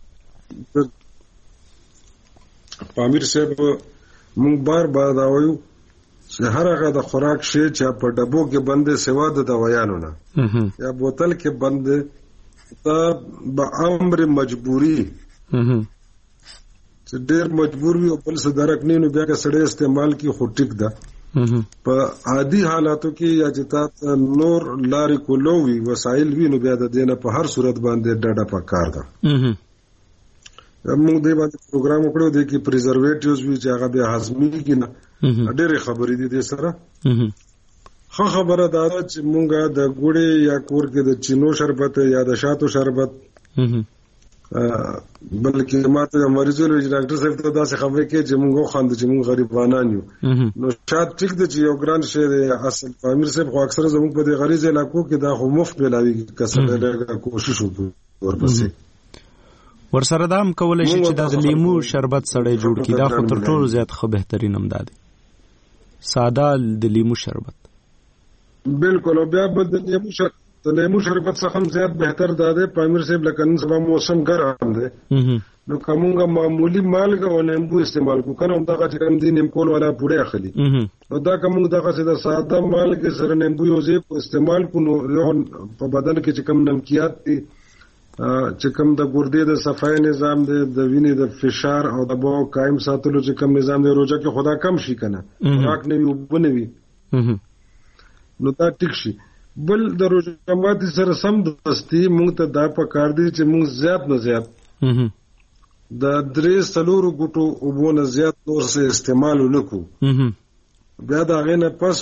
پامیر صاحب مونږ بار بار دا وایو چې هر هغه د خوراک شی چې په ډبو کې بندې سوا د دوايانو نه یا بوتل کې بندې دا به امر مجبوری چې ډېر مجبور وي او بل څه درک نه نو بیا که سړی استعمال کی خو ټیک ده. په عادي حالاتو کې یا چې تا نور لارې کولوي وسایل وي نو بیا د دې نه په هر صورت باندې ډډه پکار ده. موږ دې باندې پروګرام وکړو د کې پریزرویټیوز وی چې هغه بیا هضمي کې نه ډېرې خبرې دي دې سره. خو خبره دا ده چې موږ د ګوړې یا کور کې د چینو شربت یا د شاتو شربت بلکې ماته مریضو له ډاکټر صاحب ته دا څه خبرې کې چې موږ خوند چې موږ غریبانان یو نو شات ټیک ده چې یو ګران شی دی اصل امیر صاحب خو اکثر زموږ په دې غریزه علاقو کې دا خو مفت ملاوي کسبه لږه کوشش وکړو ورپسې ورسره دا هم کولای شي چې د لیمو شربت سړی جوړ کړي دا خو تر ټولو زیات ښه بهترین هم ده ساده د لیمو شربت بالکل. بیا به د لیمو شربت څخه هم زیات بهتر ده پامیر صاحب لکه نن سبا موسم ګرم دی نو کومه معمولی مالګه او لیمبو استعمال کو کنه دغه چې کوم دي نیمکول والا پوره اخلي نو دا کومه دغه چې د ساده مالګه سره لیمبو یو ځای استعمال کو نو په بدن کې چې کوم نمکیات دي چې کوم د ګردې د صفای نظام دی د وینې د فشار او د بو قائم ساتلو چې کوم نظام دی روزه کې خدا کم شي کنه راک نه وي وبنوي نو دا ټیک شي. بل د روزه ماتي سره سم دستی مونږ ته دا پکار دي چې مونږ زیات نه زیات د 3-4 غټو وبونه زیات نور څه استعمال وکړو. بیا دا غینه پس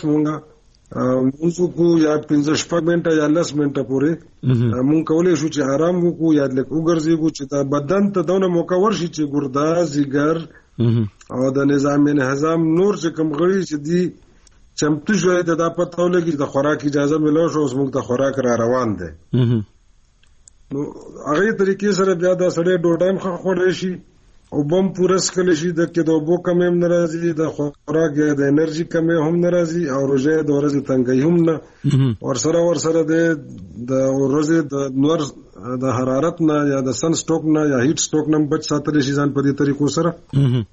مونږ کو یا 15 منټه یا 10 منټه پورې مونږ کولای شو چې آرام وکړو یا لکه وګرځېږو چې دا بدن ته دونه موقع ورشي چې ګردا زیګر او د نظام انهضام نور چې کوم غړي چې دی چمتو شوی ته دا پته ولګي د خوراک اجازه ملو شو اوس موږ ته خوراک را روان دی نو هغه طریقې سره بیا دا سړی ډوډۍ هم خوړلی شي او بم پورس کلی شي د کې د اوبو کمی هم ناراضي د خوراک د انرژي کمی هم ناراضي او روزه د ورځې تنګي هم نه ورسره د ورځې د نور د حرارت نه یا د سن سټوک نه یا هیټ سټوک نه بچ ساتل شي ځان په دې طریقو سره.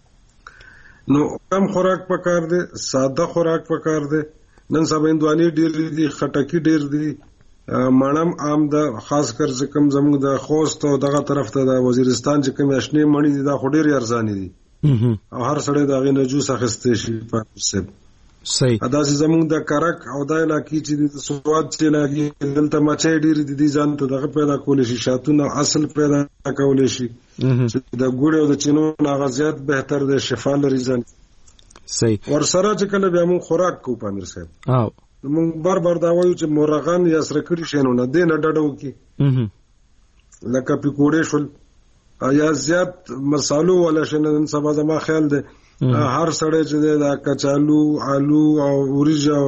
نو کم خوراک پکار دی ساده خوراک پکار دی. نن سبا هندواني ډیر دي خټکی ډیر دي مانم عام د خاص کر چې کوم زموږ د خوست او دغه طرف ته د وزیرستان چې کوم آشنی مڼې دي دا خو ډیر ارزانه دي او هر سړی دا غي نه جوس اخستې شي په سب صحیح ادا چې زموږ د کرک او د علاقې چې د سواد چې لاګي دلته مچې ډیر دي ځان ته دغه پیدا کول شي شاتونه اصل پیدا کول شي چې د ګوړې او د چینو ناغزيات بهتر د شفا لري ځان صحیح ورسره چې کله بیا موږ خوراک کو پامیر صاحب او موږ بار دا وایو چې مرغان یا سرکړي شنو نه دې نه ډډو کی لکه پکوړې شول یا زیات مصالو ولا شنن سبا زما خیال ده هر سړی چې دا کچالو آلو او اوریج او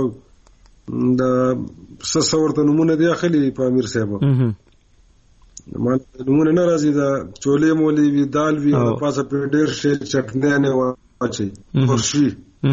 د سسورته نمونه دی اخلي پامیر صاحب ما نمونه ناراضي دا چولې مولې وی دال وی او پاسه په ډیر شي چټنه نه واچي ورشي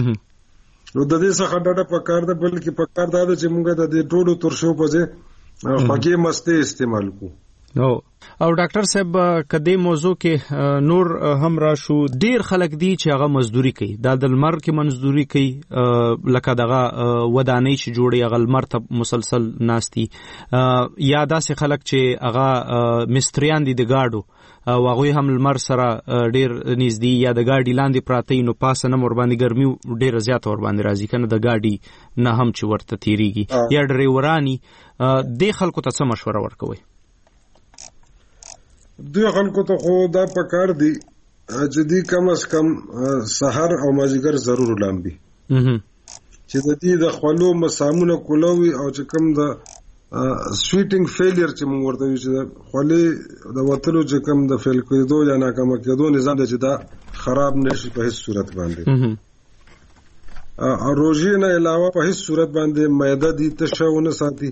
نو د دې څخه ډډه پکار ده بلکې پکار ده چې موږ د دې ټولو ترشو په ځای خوږې مسته استعمال کو. او ډاکټر صاحب کدی موضوع کې نور هم را شو ډیر خلک دي چې هغه مزدوري کوي د لمر کې مزدوري کوي لکه دغه ودانۍ چې جوړي هغه لمر ته مسلسل ناشتي یا داسې خلک چې هغه مستریان دي د گاډو او هغه هم لمر سره ډیر نږدې یا د گاډي لاندې پراته نو پاسه نه ور باندې ګرمي ډیر زیات ور باندې راځي کنه د گاډي نه هم چې ورته تیریږي یا ډرایورانی د خلکو ته څه مشوره ورکوي؟ دوی خلکو ته خو دا پکار دی چې دی کم از کم سحر او مازیګر ضرور لامبي چې د دې د خولو مسامونه کولوي او چې کم د سویټینګ فیلیر چې موږ ورته وایو چې خولې د وتلو چې کم د فیل کېدو یا ناکامه کېدو نظام دی چې دا خراب نشي په هیڅ صورت باندې. او روژې نه علاوه په هیڅ صورت باندې معده دي تشونه ساتي.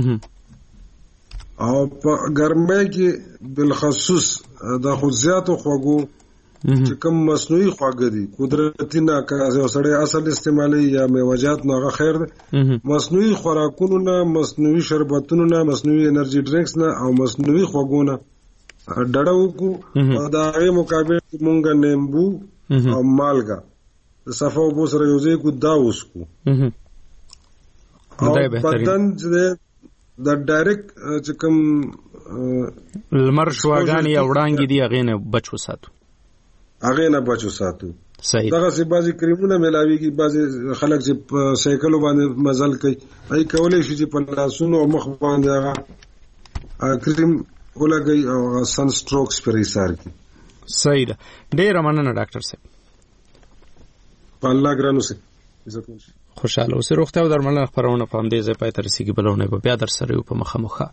او په ګرمۍ کې بالخصوص د خو زیاتو خوږو چې کوم مصنوعي خواږه دي قدرتي نه کړه سړی اصل استعمالي یا میوجات نه هغه خیر ده. مصنوعي خوراکونو نه، مصنوعي شربتونو نه، مصنوعي انرژي ډرینکس نه او مصنوعي خوږو نه ډډه وکړو. او د هغې مقابل مونږ نیمبو او مالګه د صفا اوبو سره یو ځای کو دا وسکو. او بدن چې د ډایرکټ چې کوم لمر شواګانې او وړانګې دي هغې نه بچ وساتو. صحیح. دغه سي بعضی کریمونه ملاويږي، بعضی خلک چې سایکل باندې مزل کوي ای کولای شي چې په لاسونو او مخ باندې هغه کریم ولګي او سن سټروکس پر ایثار کی. صحیح ده. ډیر مننه ډاکټر صاحب. په الله ګرانو سي عزت ونشي. خوشاله اوسئ. روغتیا او درملنه خبرونه په همدې ځای پای ته رسیږي. بلونه به بیا در سره یو په مخه.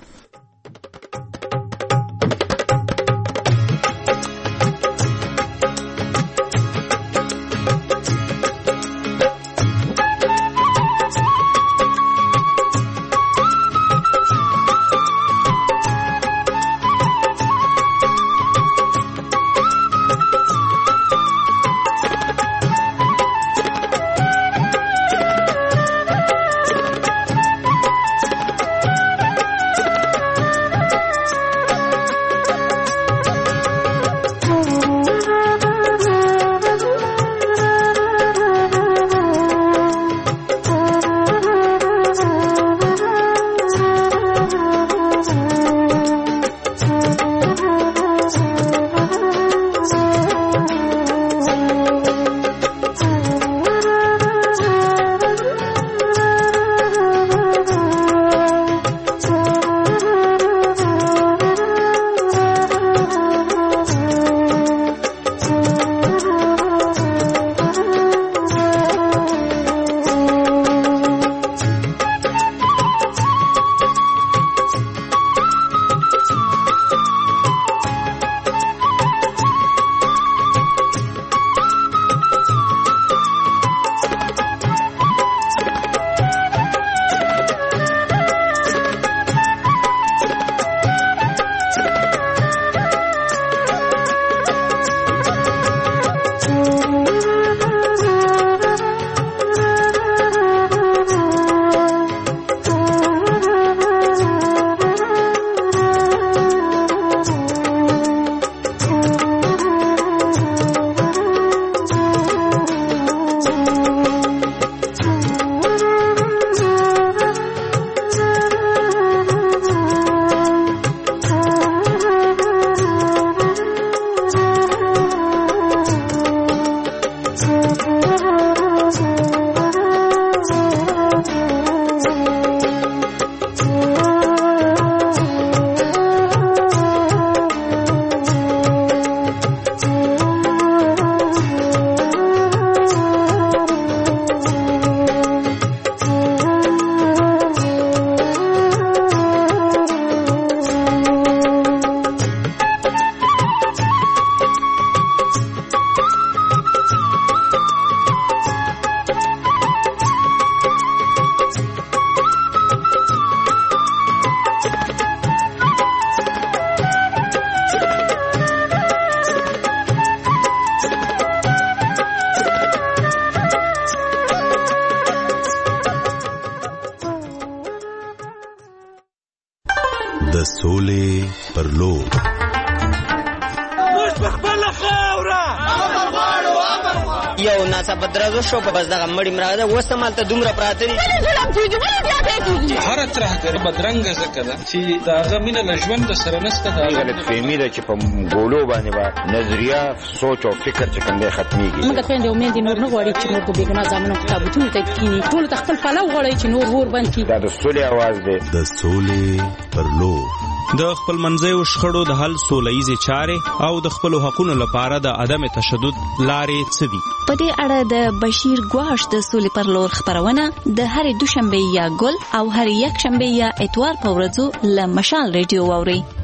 د سولې پر لور یو ناڅاپه درز وشو په بس دغه مړی مراده اوس همالته دومره پراته دي هره ترهګري بدرنګه ځکه ده چې د هغه مینه له ژوند سره نسته. دا غلطفهمي ده چې په ګولو باندې به نظریه سوچ او فکر چې کوم دی ختمیږي. موږ خویندې او میندې نور نه غواړي چې نور د بېګناه زامنو په تابوتونو ته کښېني. ټولو ته خپل پلو غواړي چې نور ور بند کړي. دا د سولې اواز دی. د سولې پر لور د خپل منځیو شخړو د حل سولهییزې چارې او د خپلو حقونو لپاره د عدم تشدد لارې څه دي. په دې اړه د بشیر ګواش د سولې پر لور خبرونه د هرې دوشنبه یا ګل او هرې یکشنبه یا اتوار په ورځو له مشال ریډیو واوري.